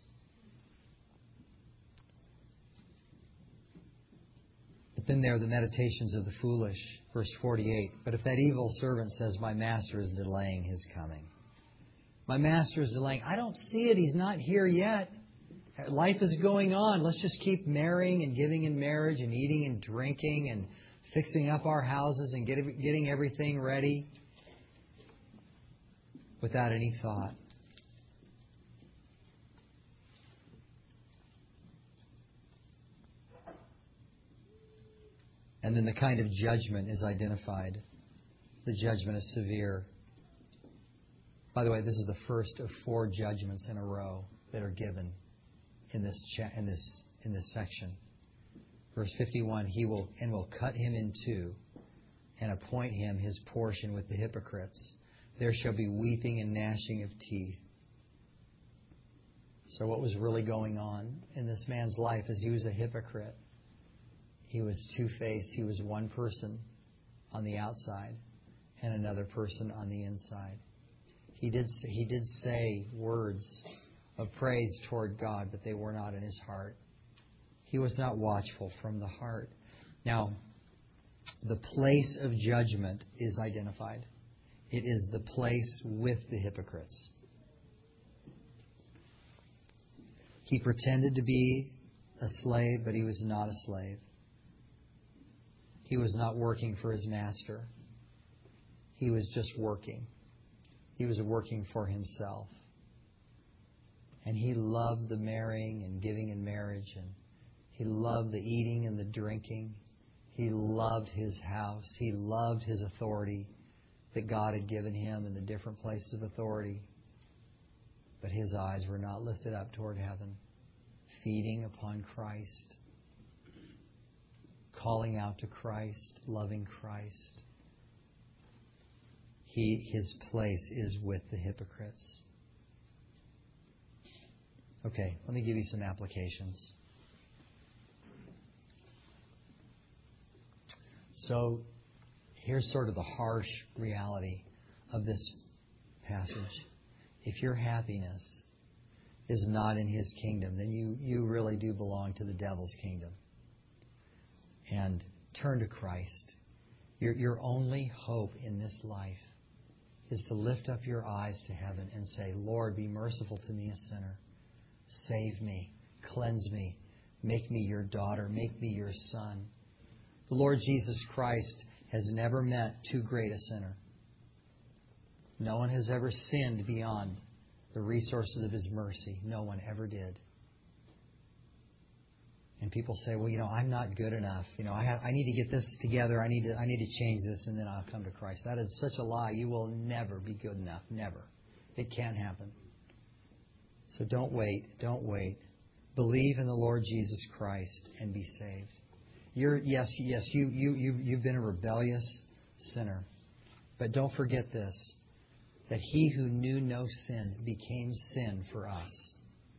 But then there are the meditations of the foolish. Verse 48. But if that evil servant says, my master is delaying his coming. My master is delaying. I don't see it. He's not here yet. Life is going on. Let's just keep marrying and giving in marriage and eating and drinking and fixing up our houses and getting everything ready without any thought. And then the kind of judgment is identified. The judgment is severe. By the way, this is the first of 4 judgments in a row that are given in this section. Verse 51, He will cut him in two and appoint him his portion with the hypocrites. There shall be weeping and gnashing of teeth. So what was really going on in this man's life is he was a hypocrite. He was two-faced. He was one person on the outside and another person on the inside. He did say words of praise toward God, but they were not in his heart. He was not watchful from the heart. Now, the place of judgment is identified. It is the place with the hypocrites. He pretended to be a slave, but he was not a slave. He was not working for his master. He was just working. He was working for himself. And he loved the marrying and giving in marriage, and he loved the eating and the drinking. He loved his house. He loved his authority that God had given him in the different places of authority. But his eyes were not lifted up toward heaven, feeding upon Christ, calling out to Christ, loving Christ. His place is with the hypocrites. Okay, let me give you some applications. So, here's sort of the harsh reality of this passage. If your happiness is not in His kingdom, then you really do belong to the devil's kingdom. And turn to Christ. Your only hope in this life is to lift up your eyes to heaven and say, Lord, be merciful to me, a sinner. Save me. Cleanse me. Make me your daughter. Make me your son. The Lord Jesus Christ has never met too great a sinner. No one has ever sinned beyond the resources of His mercy. No one ever did. And people say, well, I'm not good enough. I need to get this together. I need to change this, and then I'll come to Christ. That is such a lie. You will never be good enough. Never. It can't happen. So don't wait. Don't wait. Believe in the Lord Jesus Christ and be saved. You've been a rebellious sinner. But don't forget this, that He who knew no sin became sin for us.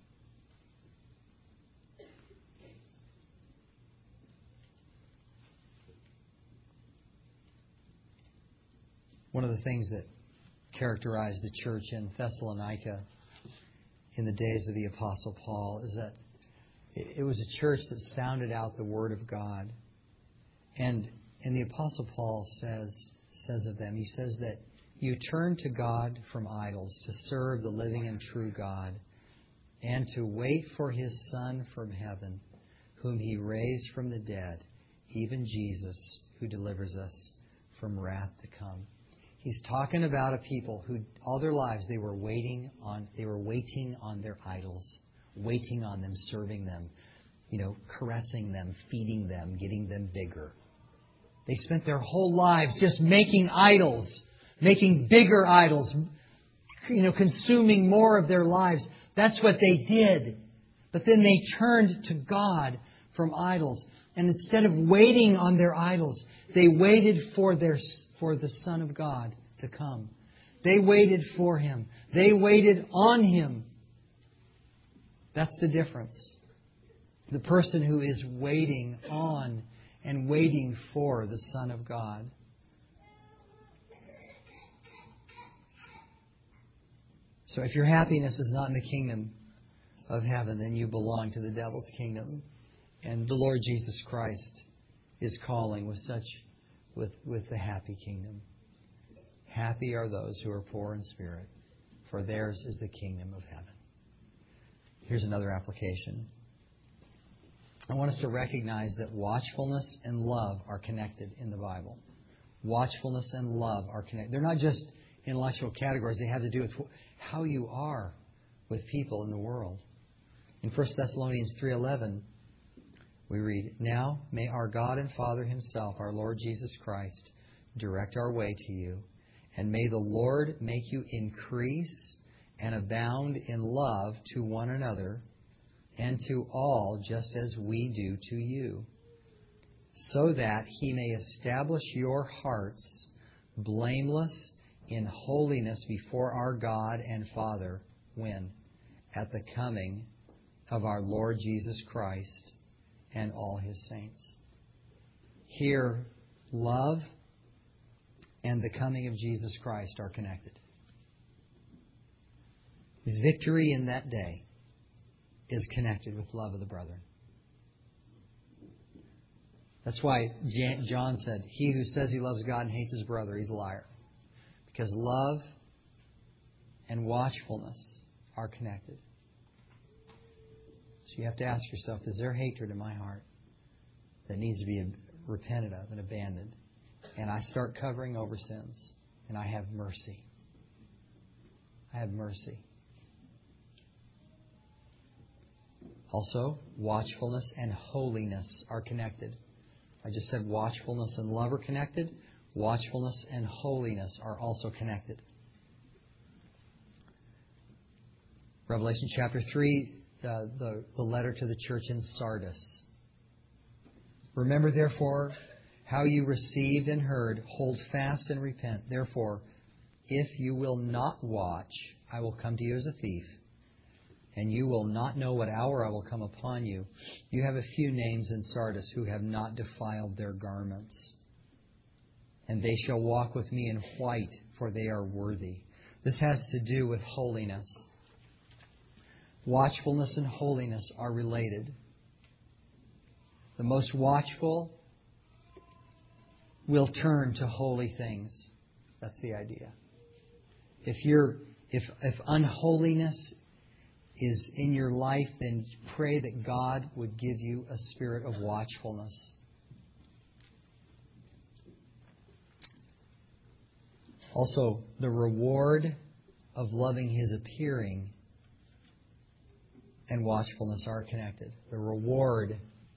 One of the things that characterized the church in Thessalonica in the days of the Apostle Paul is that it was a church that sounded out the Word of God. And the Apostle Paul says of them, he says that you turn to God from idols to serve the living and true God and to wait for His Son from heaven, whom He raised from the dead, even Jesus, who delivers us from wrath to come. He's talking about a people who all their lives they were waiting on their idols, waiting on them, serving them, caressing them, feeding them, getting them bigger. They spent their whole lives just making idols, making bigger idols, consuming more of their lives. That's what they did. But then they turned to God from idols. And instead of waiting on their idols, they waited for the Son of God to come. They waited for Him. They waited on Him. That's the difference. The person who is waiting on and waiting for the Son of God. So if your happiness is not in the kingdom of heaven, then you belong to the devil's kingdom. And the Lord Jesus Christ is calling with the happy kingdom. Happy are those who are poor in spirit, for theirs is the kingdom of heaven. Here's another application. I want us to recognize that watchfulness and love are connected in the Bible. Watchfulness and love are connected. They're not just intellectual categories. They have to do with how you are with people in the world. In 1 Thessalonians 3:11, we read, "Now may our God and Father Himself, our Lord Jesus Christ, direct our way to you, and may the Lord make you increase and abound in love to one another and to all, just as we do to you, so that He may establish your hearts blameless in holiness before our God and Father, when? At the coming of our Lord Jesus Christ and all His saints." Here, love and the coming of Jesus Christ are connected. Victory in that day is connected with love of the brethren. That's why John said, "He who says he loves God and hates his brother, he's a liar." Because love and watchfulness are connected. So you have to ask yourself, is there hatred in my heart that needs to be repented of and abandoned? And I start covering over sins, and I have mercy. I have mercy. Also, watchfulness and holiness are connected. I just said watchfulness and love are connected. Watchfulness and holiness are also connected. Revelation chapter 3, the letter to the church in Sardis. "Remember, therefore, how you received and heard, hold fast and repent. Therefore, if you will not watch, I will come to you as a thief, and you will not know what hour I will come upon you. You have a few names in Sardis who have not defiled their garments, and they shall walk with me in white, for they are worthy." This has to do with holiness. Watchfulness and holiness are related. The most watchful will turn to holy things. That's the idea. If unholiness is in your life, then pray that God would give you a spirit of watchfulness. Also, the reward of loving His appearing and watchfulness are connected. The reward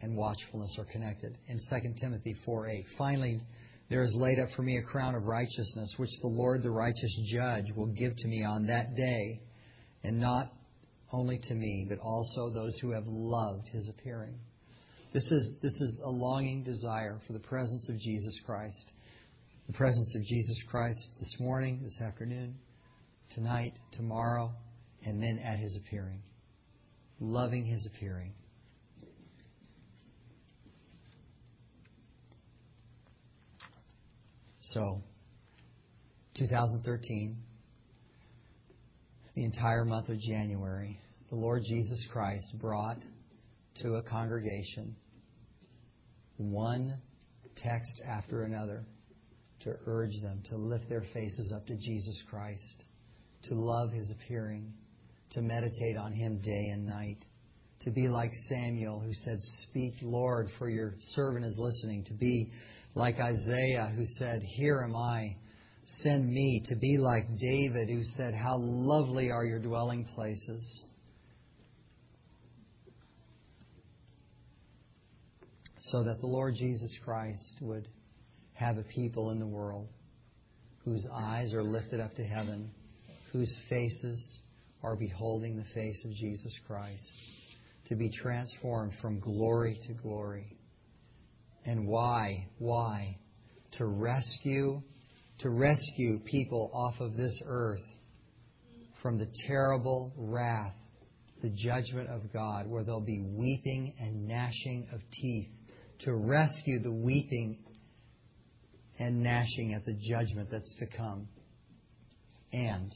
and watchfulness are connected. In 2 Timothy 4:8, finally, there is laid up for me a crown of righteousness, which the Lord, the righteous judge, will give to me on that day, and not only to me, but also those who have loved His appearing. This is a longing desire for the presence of Jesus Christ. The presence of Jesus Christ this morning, this afternoon, tonight, tomorrow, and then at His appearing. Loving His appearing. So, 2013, the entire month of January, the Lord Jesus Christ brought to a congregation one text after another to urge them to lift their faces up to Jesus Christ, to love His appearing, to meditate on Him day and night, to be like Samuel who said, "Speak, Lord, for your servant is listening," to be like Isaiah who said, "Here am I, send me," to be like David who said, "How lovely are your dwelling places." So that the Lord Jesus Christ would have a people in the world whose eyes are lifted up to heaven, whose faces are beholding the face of Jesus Christ, to be transformed from glory to glory. And why? Why? To rescue people off of this earth from the terrible wrath, the judgment of God, where there'll be weeping and gnashing of teeth. To rescue the weeping and gnashing at the judgment that's to come. And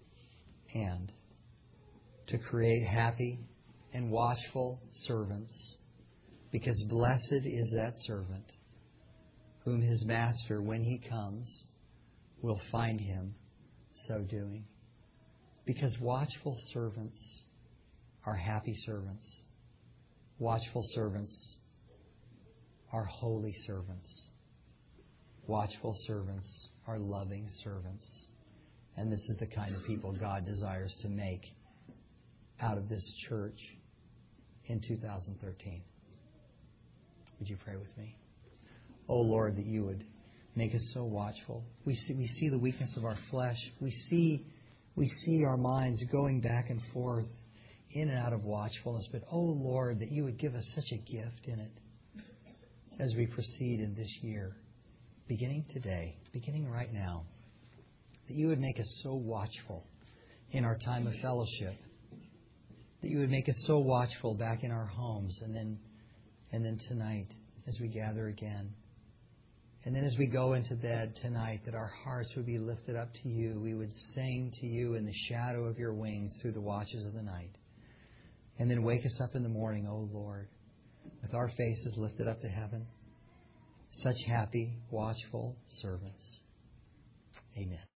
to create happy and watchful servants. Because blessed is that servant whom his master, when he comes, will find him so doing. Because watchful servants are happy servants. Watchful servants are holy servants. Watchful servants are loving servants. And this is the kind of people God desires to make out of this church in 2013. Would you pray with me? Oh Lord, that you would make us so watchful. We see the weakness of our flesh. We see our minds going back and forth in and out of watchfulness. But oh Lord, that you would give us such a gift in it as we proceed in this year, beginning today, beginning right now, that you would make us so watchful in our time of fellowship, that you would make us so watchful back in our homes, and then tonight as we gather again. And then as we go into bed tonight, that our hearts would be lifted up to you. We would sing to you in the shadow of your wings through the watches of the night. And then wake us up in the morning, O Lord, with our faces lifted up to heaven. Such happy, watchful servants. Amen.